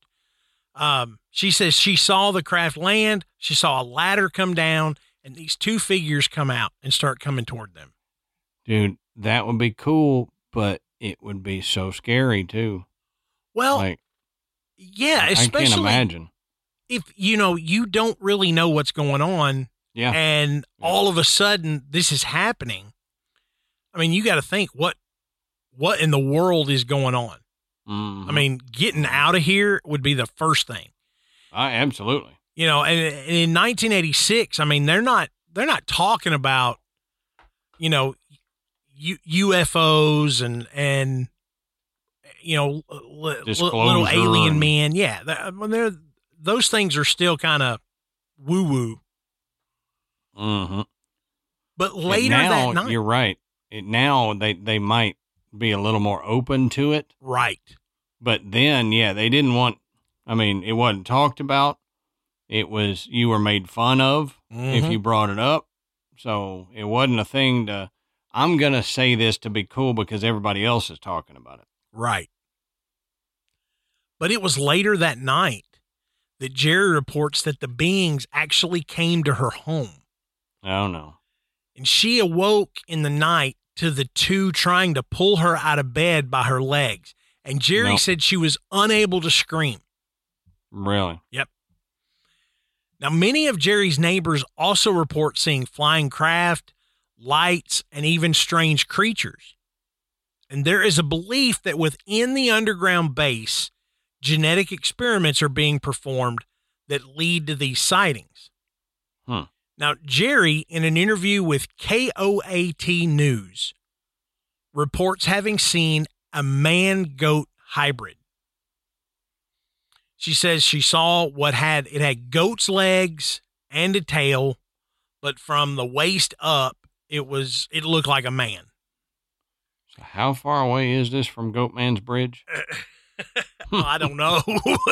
She says she saw the craft land, she saw a ladder come down, and these two figures come out and start coming toward them. Dude, that would be cool, but it would be so scary, too. Well, yeah, especially I can't imagine. If, you don't really know what's going on, Yeah. and all of a sudden this is happening. I mean, you got to think, what in the world is going on? Mm-hmm. I mean, getting out of here would be the first thing. Absolutely. And in 1986, I mean, they're not talking about, UFOs and little alien men. Yeah. Those things are still kind of woo woo. Mm-hmm. But later that night, you're right. Now they might be a little more open to it. Right. But then, they didn't want, it wasn't talked about. It was, you were made fun of if you brought it up. So it wasn't a thing I'm going to say this to be cool because everybody else is talking about it. Right. But it was later that night that Jerry reports that the beings actually came to her home. Oh, no. And she awoke in the night to the two trying to pull her out of bed by her legs. And Jerry said she was unable to scream. Really? Yep. Now, many of Jerry's neighbors also report seeing flying craft, lights, and even strange creatures. And there is a belief that within the underground base, genetic experiments are being performed that lead to these sightings. Now, Jerry, in an interview with KOAT News, reports having seen a man-goat hybrid. She says she saw it had goat's legs and a tail, but from the waist up, it looked like a man. So how far away is this from Goatman's Bridge? Well, I don't know.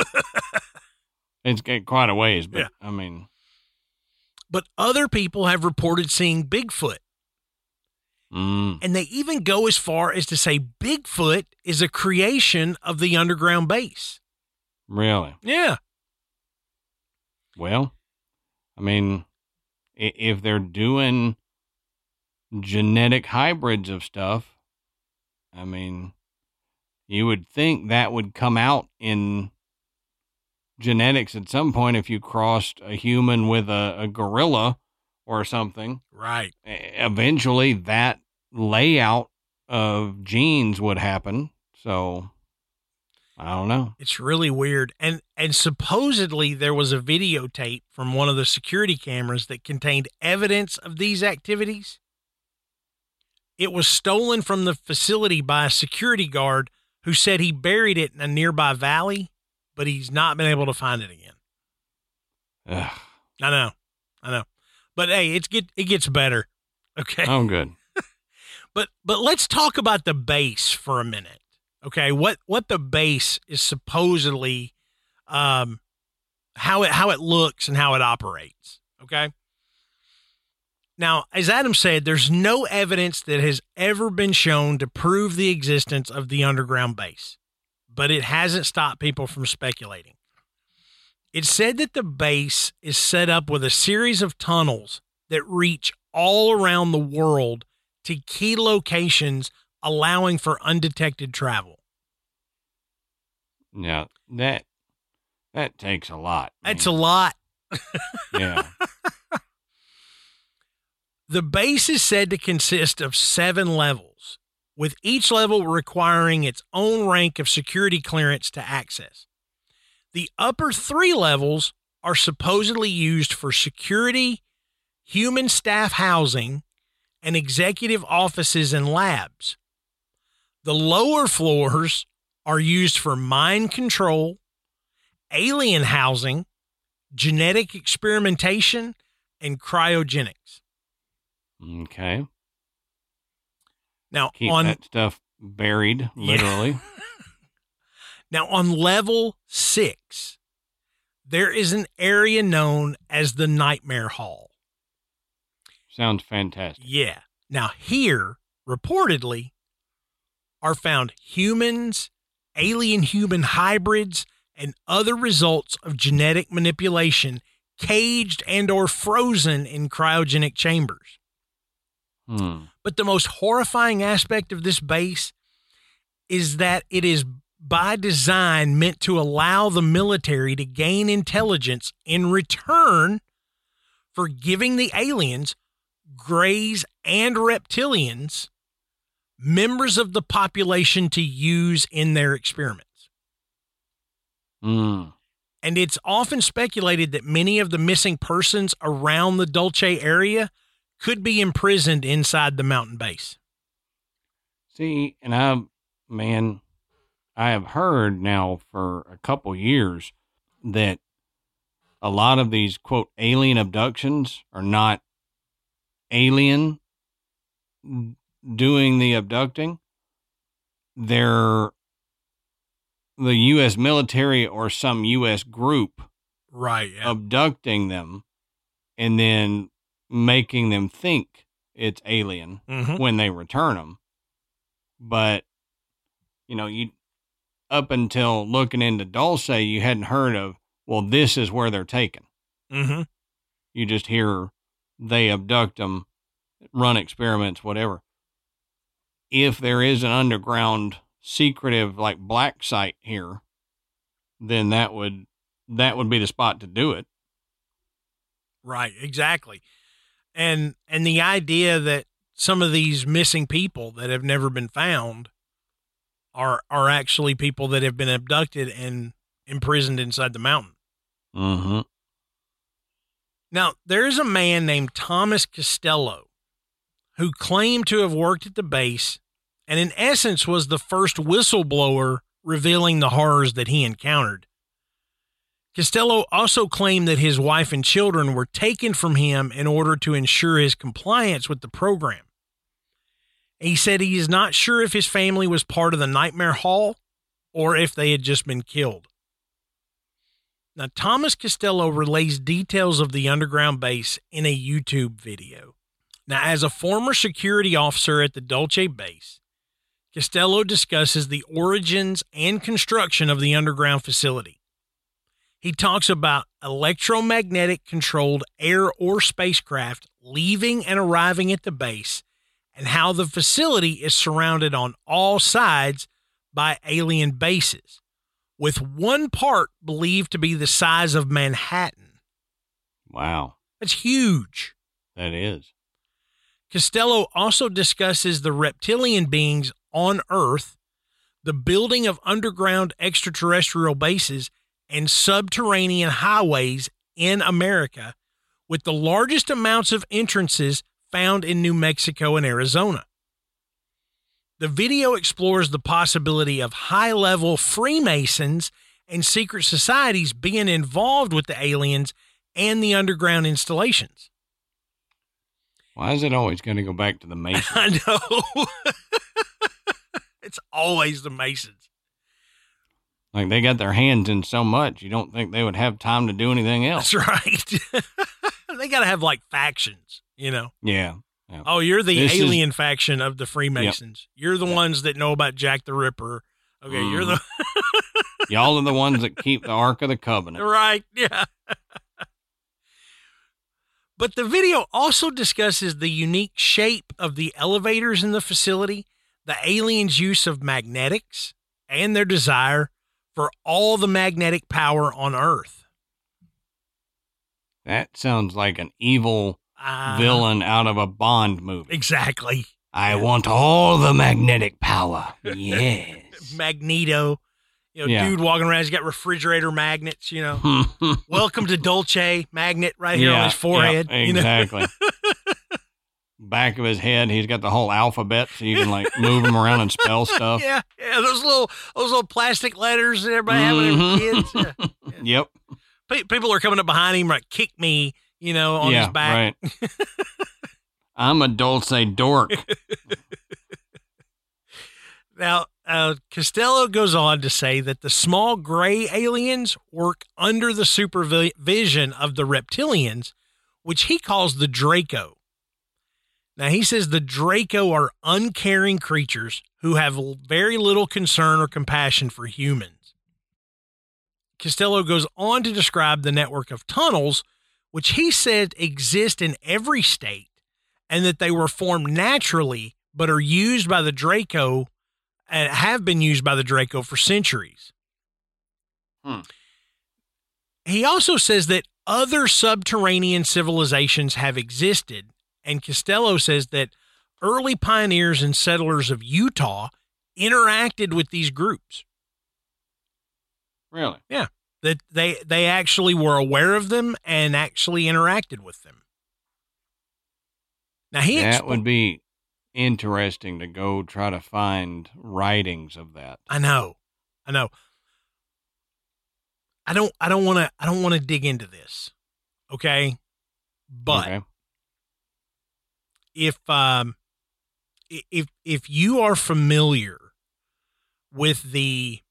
It's quite a ways, but Yeah. I mean, But other people have reported seeing Bigfoot. And they even go as far as to say Bigfoot is a creation of the underground base. really? Yeah. Well, I mean, if they're doing genetic hybrids of stuff, I mean, you would think that would come out in genetics at some point if you crossed a human with a gorilla or something. Right. Eventually, that layout of genes would happen. So, I don't know. It's really weird. And supposedly there was a videotape from one of the security cameras that contained evidence of these activities. It was stolen from the facility by a security guard who said he buried it in a nearby valley, but he's not been able to find it again. Ugh. I know. But hey, it gets better. Okay. Oh, good. But let's talk about the base for a minute. Okay, what the base is supposedly, how it looks and how it operates. Okay. Now, as Adam said, there's no evidence that has ever been shown to prove the existence of the underground base, but it hasn't stopped people from speculating. It's said that the base is set up with a series of tunnels that reach all around the world to key locations, allowing for undetected travel. Yeah, that takes a lot. That's a man. lot. Yeah. The base is said to consist of 7 levels, with each level requiring its own rank of security clearance to access. The upper 3 levels are supposedly used for security, human staff housing, and executive offices and labs. The lower floors are used for mind control, alien housing, genetic experimentation, and cryogenics. Okay. Now, Keep on that stuff buried, literally. Now, on level 6, there is an area known as the Nightmare Hall. Sounds fantastic. Yeah. Now, here, reportedly, are found humans, alien-human hybrids, and other results of genetic manipulation caged and or frozen in cryogenic chambers. But the most horrifying aspect of this base is that it is by design meant to allow the military to gain intelligence in return for giving the aliens, Greys and reptilians, members of the population to use in their experiments. And it's often speculated that many of the missing persons around the Dulce area could be imprisoned inside the mountain base. See, and I have heard now for a couple years that a lot of these, quote, alien abductions are not alien doing the abducting. They're the U.S. military or some U.S. group Right. Yeah. abducting them and then making them think it's alien when they return them. But, you up until looking into Dulce, you hadn't heard of, well, this is where they're taken. You just hear they abduct them, run experiments, whatever. If there is an underground secretive like black site here, then that would be the spot to do it. Right, exactly. And the idea that some of these missing people that have never been found are actually people that have been abducted and imprisoned inside the mountain. Now, there is a man named Thomas Costello who claimed to have worked at the base and in essence was the first whistleblower revealing the horrors that he encountered. Costello also claimed that his wife and children were taken from him in order to ensure his compliance with the program. He said he is not sure if his family was part of the Nightmare Hall or if they had just been killed. Now, Thomas Costello relays details of the underground base in a YouTube video. Now, as a former security officer at the Dulce base, Costello discusses the origins and construction of the underground facility. He talks about electromagnetic-controlled air or spacecraft leaving and arriving at the base and how the facility is surrounded on all sides by alien bases, with one part believed to be the size of Manhattan. Wow. That's huge. That is. Costello also discusses the reptilian beings on Earth, the building of underground extraterrestrial bases, and subterranean highways in America, with the largest amounts of entrances found in New Mexico and Arizona. The video explores the possibility of high-level Freemasons and secret societies being involved with the aliens and the underground installations. Why is it always going to go back to the Masons? I know. It's always the Masons. Like, they got their hands in so much, you don't think they would have time to do anything else. That's right. They got to have, like, factions, you know? Yeah. Oh, you're the alien faction of the Freemasons. Yep. You're the ones that know about Jack the Ripper. Okay, you're the... Y'all are the ones that keep the Ark of the Covenant. Right, yeah. But the video also discusses the unique shape of the elevators in the facility, the aliens' use of magnetics, and their desire for all the magnetic power on Earth. That sounds like an evil villain out of a Bond movie. Exactly. I want all the magnetic power. Yes. Magneto. Dude walking around, he's got refrigerator magnets, Welcome to Dulce magnet right here on his forehead. Yeah, exactly. Back of his head, he's got the whole alphabet, so you can move him around and spell stuff. Yeah, those little plastic letters that everybody have when they were kids. Yeah. Yep. People are coming up behind him, like, kick me, on his back. Right. I'm a Dulce dork. Now, Costello goes on to say that the small gray aliens work under the supervision of the reptilians, which he calls the Draco. Now, he says the Draco are uncaring creatures who have very little concern or compassion for humans. Costello goes on to describe the network of tunnels, which he said exist in every state, and that they were formed naturally, but are used by the Draco and have been used by the Draco for centuries. He also says that other subterranean civilizations have existed, and Costello says that early pioneers and settlers of Utah interacted with these groups. Really? Yeah. That they actually were aware of them and actually interacted with them. Now that would be interesting to go try to find writings of that. I know. I don't want to dig into this. Okay? But if you are familiar with the,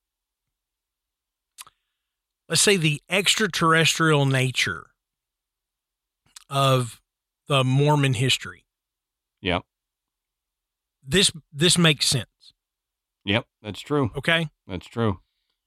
let's say, the extraterrestrial nature of the Mormon history. Yep. This makes sense. Yep, that's true. Okay? That's true.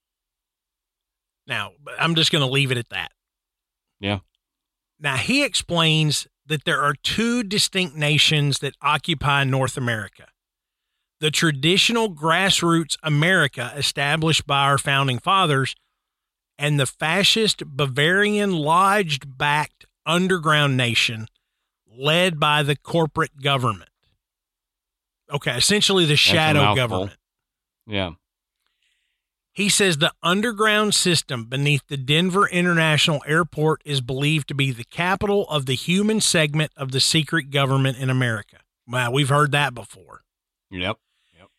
Now, I'm just going to leave it at that. Yeah. Now, he explains that there are two distinct nations that occupy North America. The traditional grassroots America established by our founding fathers, and the fascist Bavarian lodged-backed underground nation led by the corporate government. Okay, essentially the shadow government. Yeah. He says the underground system beneath the Denver International Airport is believed to be the capital of the human segment of the secret government in America. Wow, we've heard that before. Yep.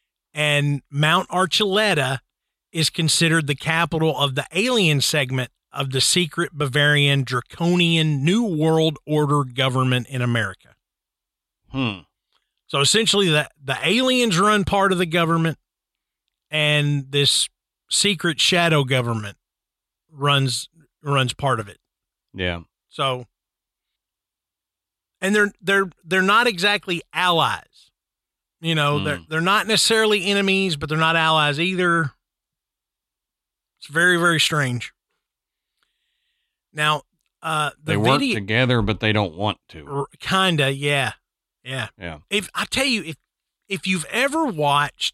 And Mount Archuleta is considered the capital of the alien segment of the secret Bavarian draconian New World Order government in America. So essentially the aliens run part of the government, and this secret shadow government runs part of it. Yeah. So, and they're not exactly allies. You know, they're not necessarily enemies, but they're not allies either. It's very, very strange. Now, they work together, but they don't want to. Kinda, yeah. If I tell you, if you've ever watched,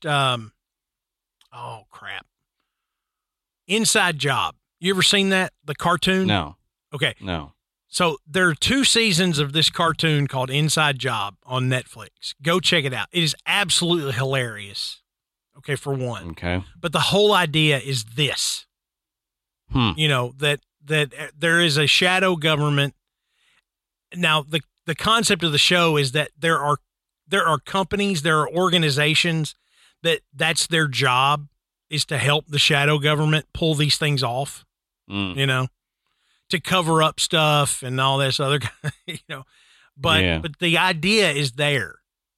Inside Job, you ever seen that, the cartoon? No. Okay. No. So there are 2 seasons of this cartoon called Inside Job on Netflix. Go check it out. It is absolutely hilarious. Okay, for one. Okay. But the whole idea is this. You know, that there is a shadow government. Now, the concept of the show is that there are companies, there are organizations that's their job is to help the shadow government pull these things off. You know, to cover up stuff and all this other, you know, but the idea is there.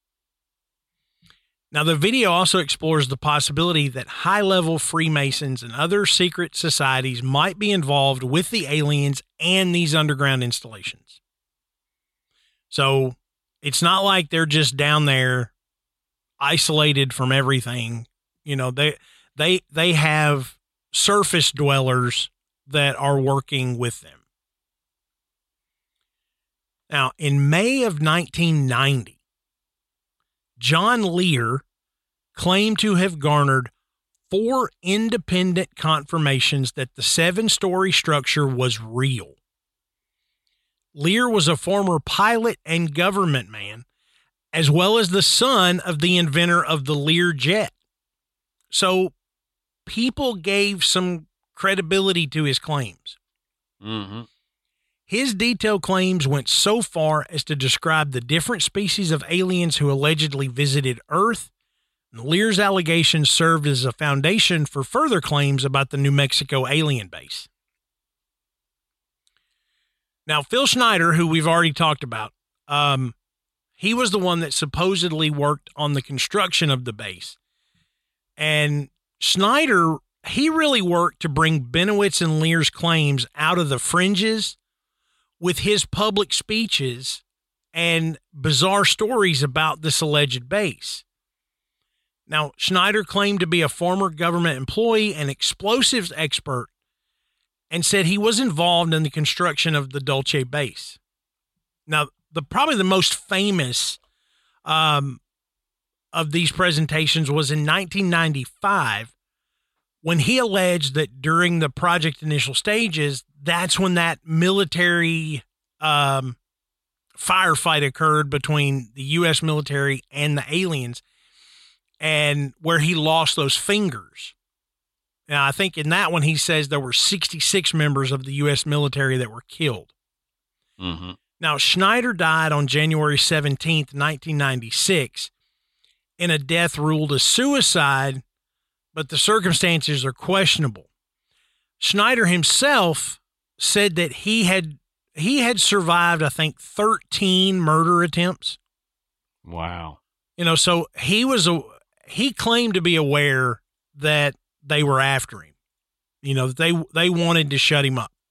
Now, the video also explores the possibility that high-level Freemasons and other secret societies might be involved with the aliens and these underground installations. So it's not like they're just down there isolated from everything. You know, they have surface dwellers that are working with them. Now, in May of 1990, John Lear claimed to have garnered 4 independent confirmations that the 7-story structure was real. Lear was a former pilot and government man, as well as the son of the inventor of the Lear jet. So people gave some credibility to his claims. His detailed claims went so far as to describe the different species of aliens who allegedly visited Earth. And Lear's allegations served as a foundation for further claims about the New Mexico alien base. Now, Phil Schneider, who we've already talked about, he was the one that supposedly worked on the construction of the base. And Schneider, he really worked to bring Benowitz and Lear's claims out of the fringes with his public speeches and bizarre stories about this alleged base. Now, Schneider claimed to be a former government employee and explosives expert and said he was involved in the construction of the Dulce base. Now, probably the most famous of these presentations was in 1995 when he alleged that during the project initial stages, that's when that military firefight occurred between the U.S. military and the aliens, and where he lost those fingers. Now, I think in that one, he says there were 66 members of the U.S. military that were killed. Now, Schneider died on January 17th, 1996, in a death ruled as suicide, but the circumstances are questionable. Schneider himself said that he had survived, I think, 13 murder attempts. Wow. You know, so he claimed to be aware that they were after him. You know, they wanted to shut him up.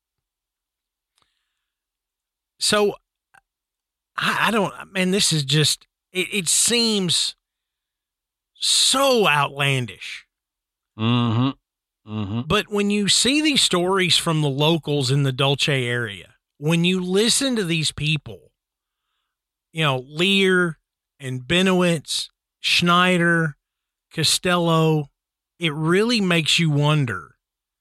So I don't, man, this is just, it seems so outlandish. But when you see these stories from the locals in the Dulce area, when you listen to these people, you know, Lear and Benowitz, Schneider, Costello, it really makes you wonder,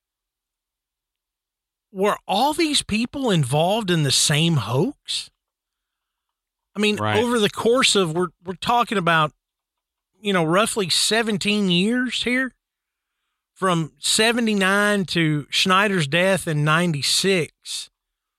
were all these people involved in the same hoax? I mean, over the course of, we're talking about, you know, roughly 17 years here, from 79 to Schneider's death in 96.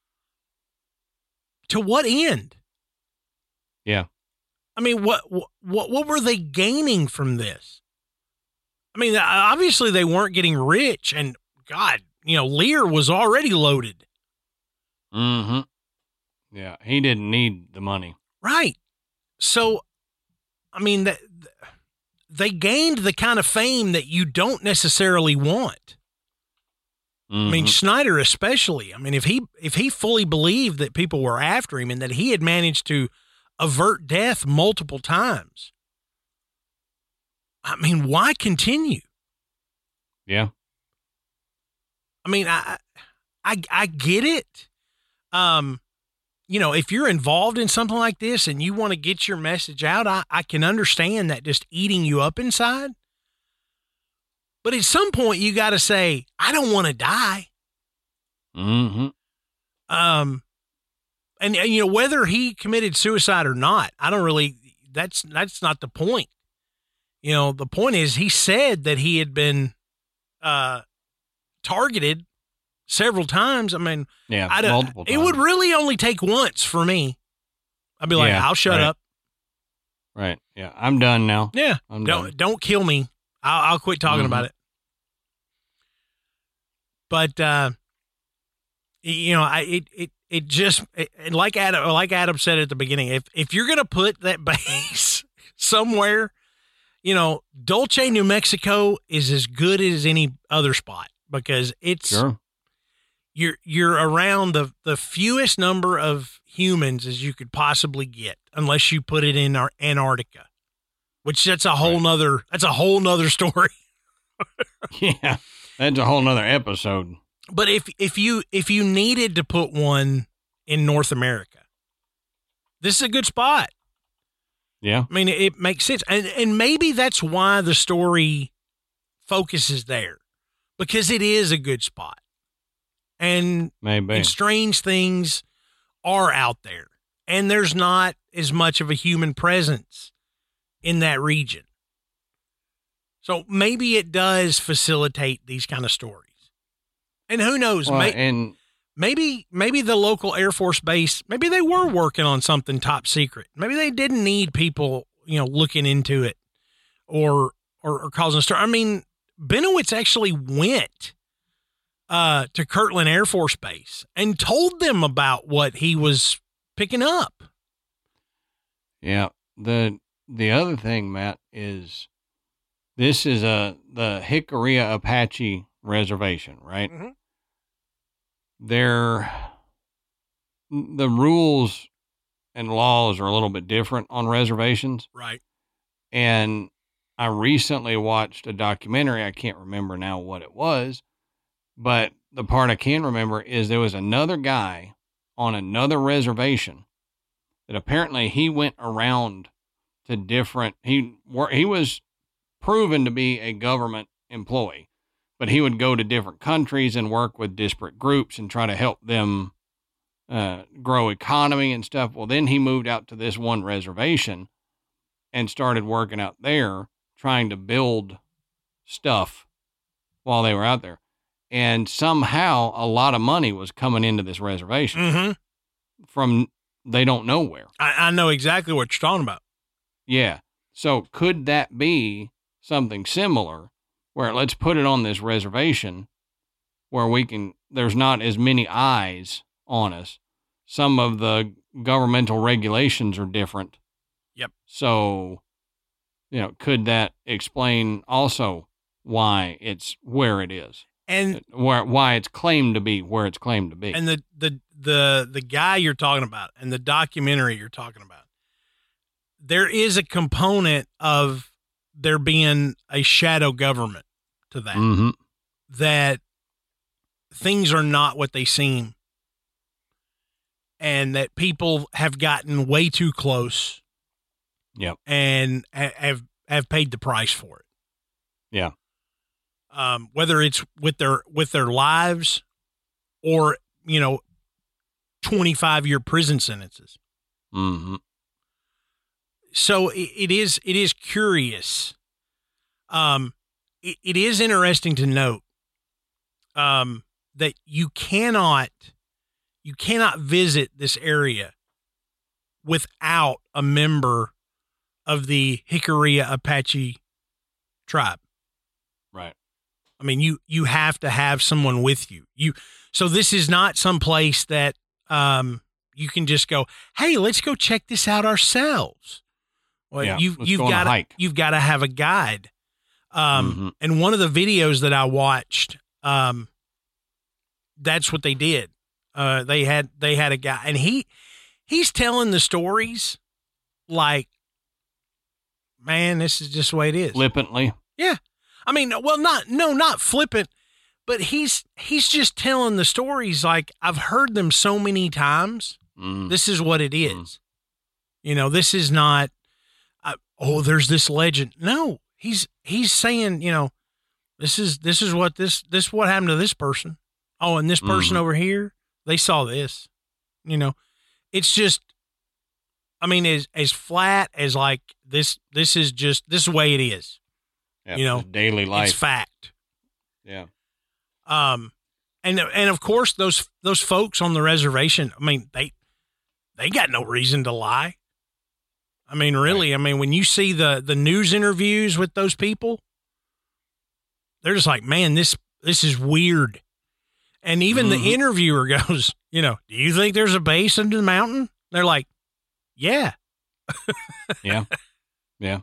To what end? Yeah. I mean, what were they gaining from this? I mean, obviously they weren't getting rich, and God, Lear was already loaded. Mm-hmm. Yeah, he didn't need the money. Right. So, I mean, they gained the kind of fame that you don't necessarily want. Mm-hmm. I mean, Snyder especially. I mean, if he fully believed that people were after him and that he had managed to avert death multiple times, I mean, why continue? Yeah. I mean, I get it. If you're involved in something like this and you want to get your message out, I can understand that just eating you up inside. But at some point, you got to say, I don't want to die. Mm-hmm. And whether he committed suicide or not, I don't really, that's not the point. The point is he said that he had been targeted several times. I mean, multiple times. It would really only take once for me. I'd be like, I'll shut up. Right. Yeah. I'm done now. Yeah. Don't kill me. I'll quit talking about it. But, like Adam said at the beginning, if you're going to put that base somewhere, Dulce, New Mexico is as good as any other spot because it's, you're around the fewest number of humans as you could possibly get, unless you put it in our Antarctica, which that's a whole nother story. Yeah. That's a whole nother episode. But if you needed to put one in North America, this is a good spot. Yeah. I mean, it makes sense. And maybe that's why the story focuses there, because it is a good spot. And strange things are out there. And there's not as much of a human presence in that region. So maybe it does facilitate these kind of stories. And who knows? Well, maybe the local Air Force base, maybe they were working on something top secret. Maybe they didn't need people, looking into it or causing a story. I mean, Benowitz actually went to Kirtland Air Force Base and told them about what he was picking up. Yeah. The other thing, Matt, is this is the Jicarilla Apache Reservation, right? Mm-hmm. The rules and laws are a little bit different on reservations. Right. And I recently watched a documentary. I can't remember now what it was, but the part I can remember is there was another guy on another reservation that apparently he went around to different, he was proven to be a government employee, but he would go to different countries and work with disparate groups and try to help them grow economy and stuff. Well, then he moved out to this one reservation and started working out there, trying to build stuff while they were out there. And somehow a lot of money was coming into this reservation from they don't know where. I know exactly what you're talking about. Yeah. So could that be something similar where let's put it on this reservation where there's not as many eyes on us. Some of the governmental regulations are different. Yep. So, could that explain also why it's where it is and why it's claimed to be where it's claimed to be? And the guy you're talking about and the documentary you're talking about, there is a component of there being a shadow government to that, that things are not what they seem, and that people have gotten way too close. Yep. And have paid the price for it. Yeah. Whether it's with their lives or, 25-year prison sentences. Mm-hmm. So it is curious. It is interesting to note that you cannot visit this area without a member of the Jicarilla Apache tribe. Right. I mean, you have to have someone with you. So this is not some place that you can just go, hey, let's go check this out ourselves. Well, you've got to have a guide. And one of the videos that I watched, that's what they did. They had a guy, and he's telling the stories like, man, this is just the way it is. Flippantly. Yeah. I mean, well, not flippant, but he's just telling the stories like I've heard them so many times. This is what it is. You know, this is not, there's this legend. No, he's saying, you know, this is what what happened to this person. Oh, and this person over here, they saw this. You know, it's just, I mean, as flat as like this is the way it is. Yep, you know, daily life. It's fact. Yeah. And of course those folks on the reservation, I mean, they got no reason to lie. I mean, really, right. I mean, when you see the news interviews with those people, they're just like, man, this is weird. And even the interviewer goes, you know, do you think there's a base under the mountain? They're like, yeah. Yeah. Yeah.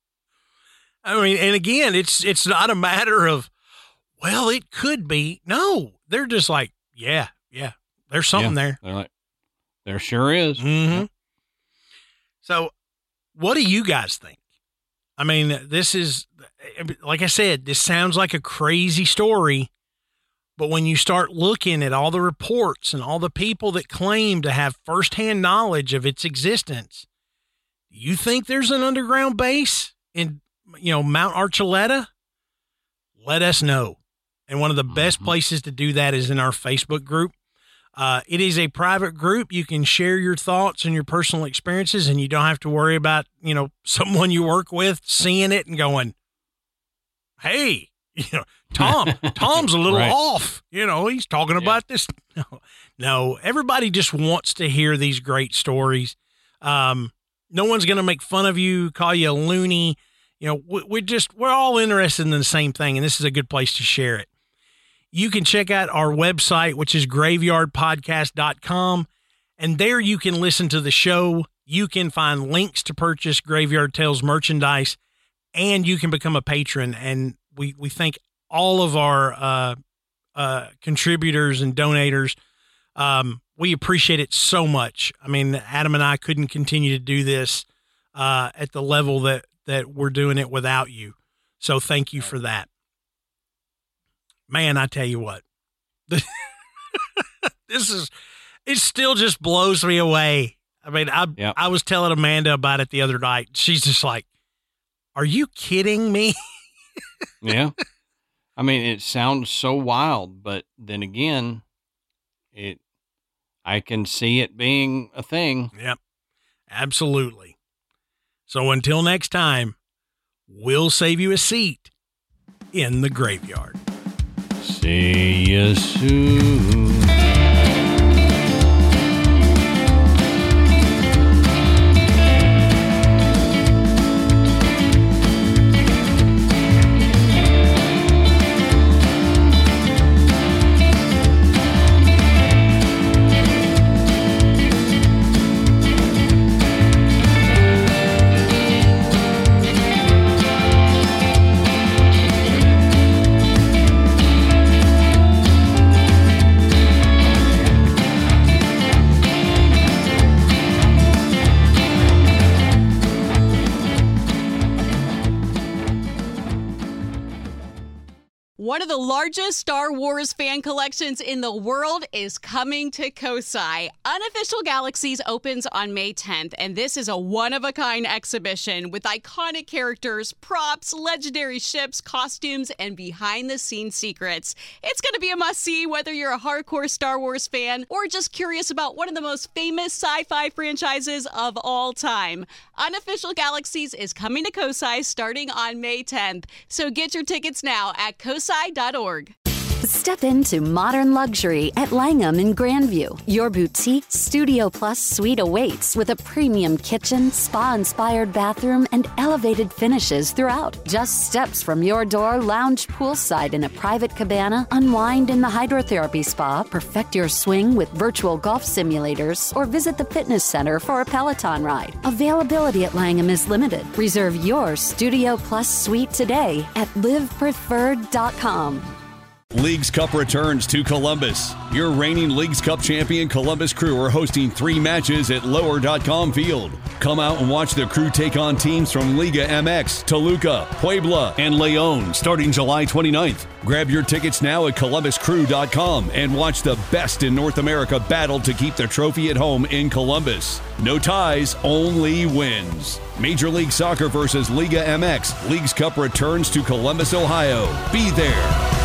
I mean, and again, it's not a matter of, well, it could be. No, they're just like, yeah, there's something there. They're like, there sure is. Mm-hmm. Yeah. So what do you guys think? I mean, this is, like I said, this sounds like a crazy story, but when you start looking at all the reports and all the people that claim to have firsthand knowledge of its existence, do you think there's an underground base in, you know, Mount Archuleta? Let us know. And one of the best places to do that is in our Facebook group. It is a private group. You can share your thoughts and your personal experiences, and you don't have to worry about, you know, someone you work with seeing it and going, hey, you know, Tom's a little off. You know, he's talking about this. No, everybody just wants to hear these great stories. No one's going to make fun of you, call you a loony. You know, we're all interested in the same thing, and this is a good place to share it. You can check out our website, which is graveyardpodcast.com, and there you can listen to the show. You can find links to purchase Graveyard Tales merchandise, and you can become a patron. And we thank all of our contributors and donators. We appreciate it so much. I mean, Adam and I couldn't continue to do this at the level that we're doing it without you. So thank you for that. Man, I tell you what, it still just blows me away. I mean, I was telling Amanda about it the other night. She's just like, are you kidding me? Yeah. I mean, it sounds so wild, but then again, I can see it being a thing. Yep, absolutely. So until next time, we'll save you a seat in the graveyard. See you soon. One of the largest Star Wars fan collections in the world is coming to Kosai. Unofficial Galaxies opens on May 10th, and this is a one-of-a-kind exhibition with iconic characters, props, legendary ships, costumes, and behind-the-scenes secrets. It's going to be a must-see whether you're a hardcore Star Wars fan or just curious about one of the most famous sci-fi franchises of all time. Unofficial Galaxies is coming to Kosai starting on May 10th, so get your tickets now at kosai.org. Step into modern luxury at Langham in Grandview. Your boutique Studio Plus suite awaits with a premium kitchen, spa-inspired bathroom, and elevated finishes throughout. Just steps from your door, lounge poolside in a private cabana, unwind in the hydrotherapy spa, perfect your swing with virtual golf simulators, or visit the fitness center for a Peloton ride. Availability at Langham is limited. Reserve your Studio Plus suite today at livepreferred.com. Leagues Cup returns to Columbus. Your reigning Leagues Cup champion Columbus Crew are hosting 3 matches at Lower.com Field. Come out and watch the Crew take on teams from Liga MX, Toluca, Puebla, and León starting July 29th. Grab your tickets now at ColumbusCrew.com and watch the best in North America battle to keep the trophy at home in Columbus. No ties, only wins. Major League Soccer versus Liga MX. Leagues Cup returns to Columbus, Ohio. Be there.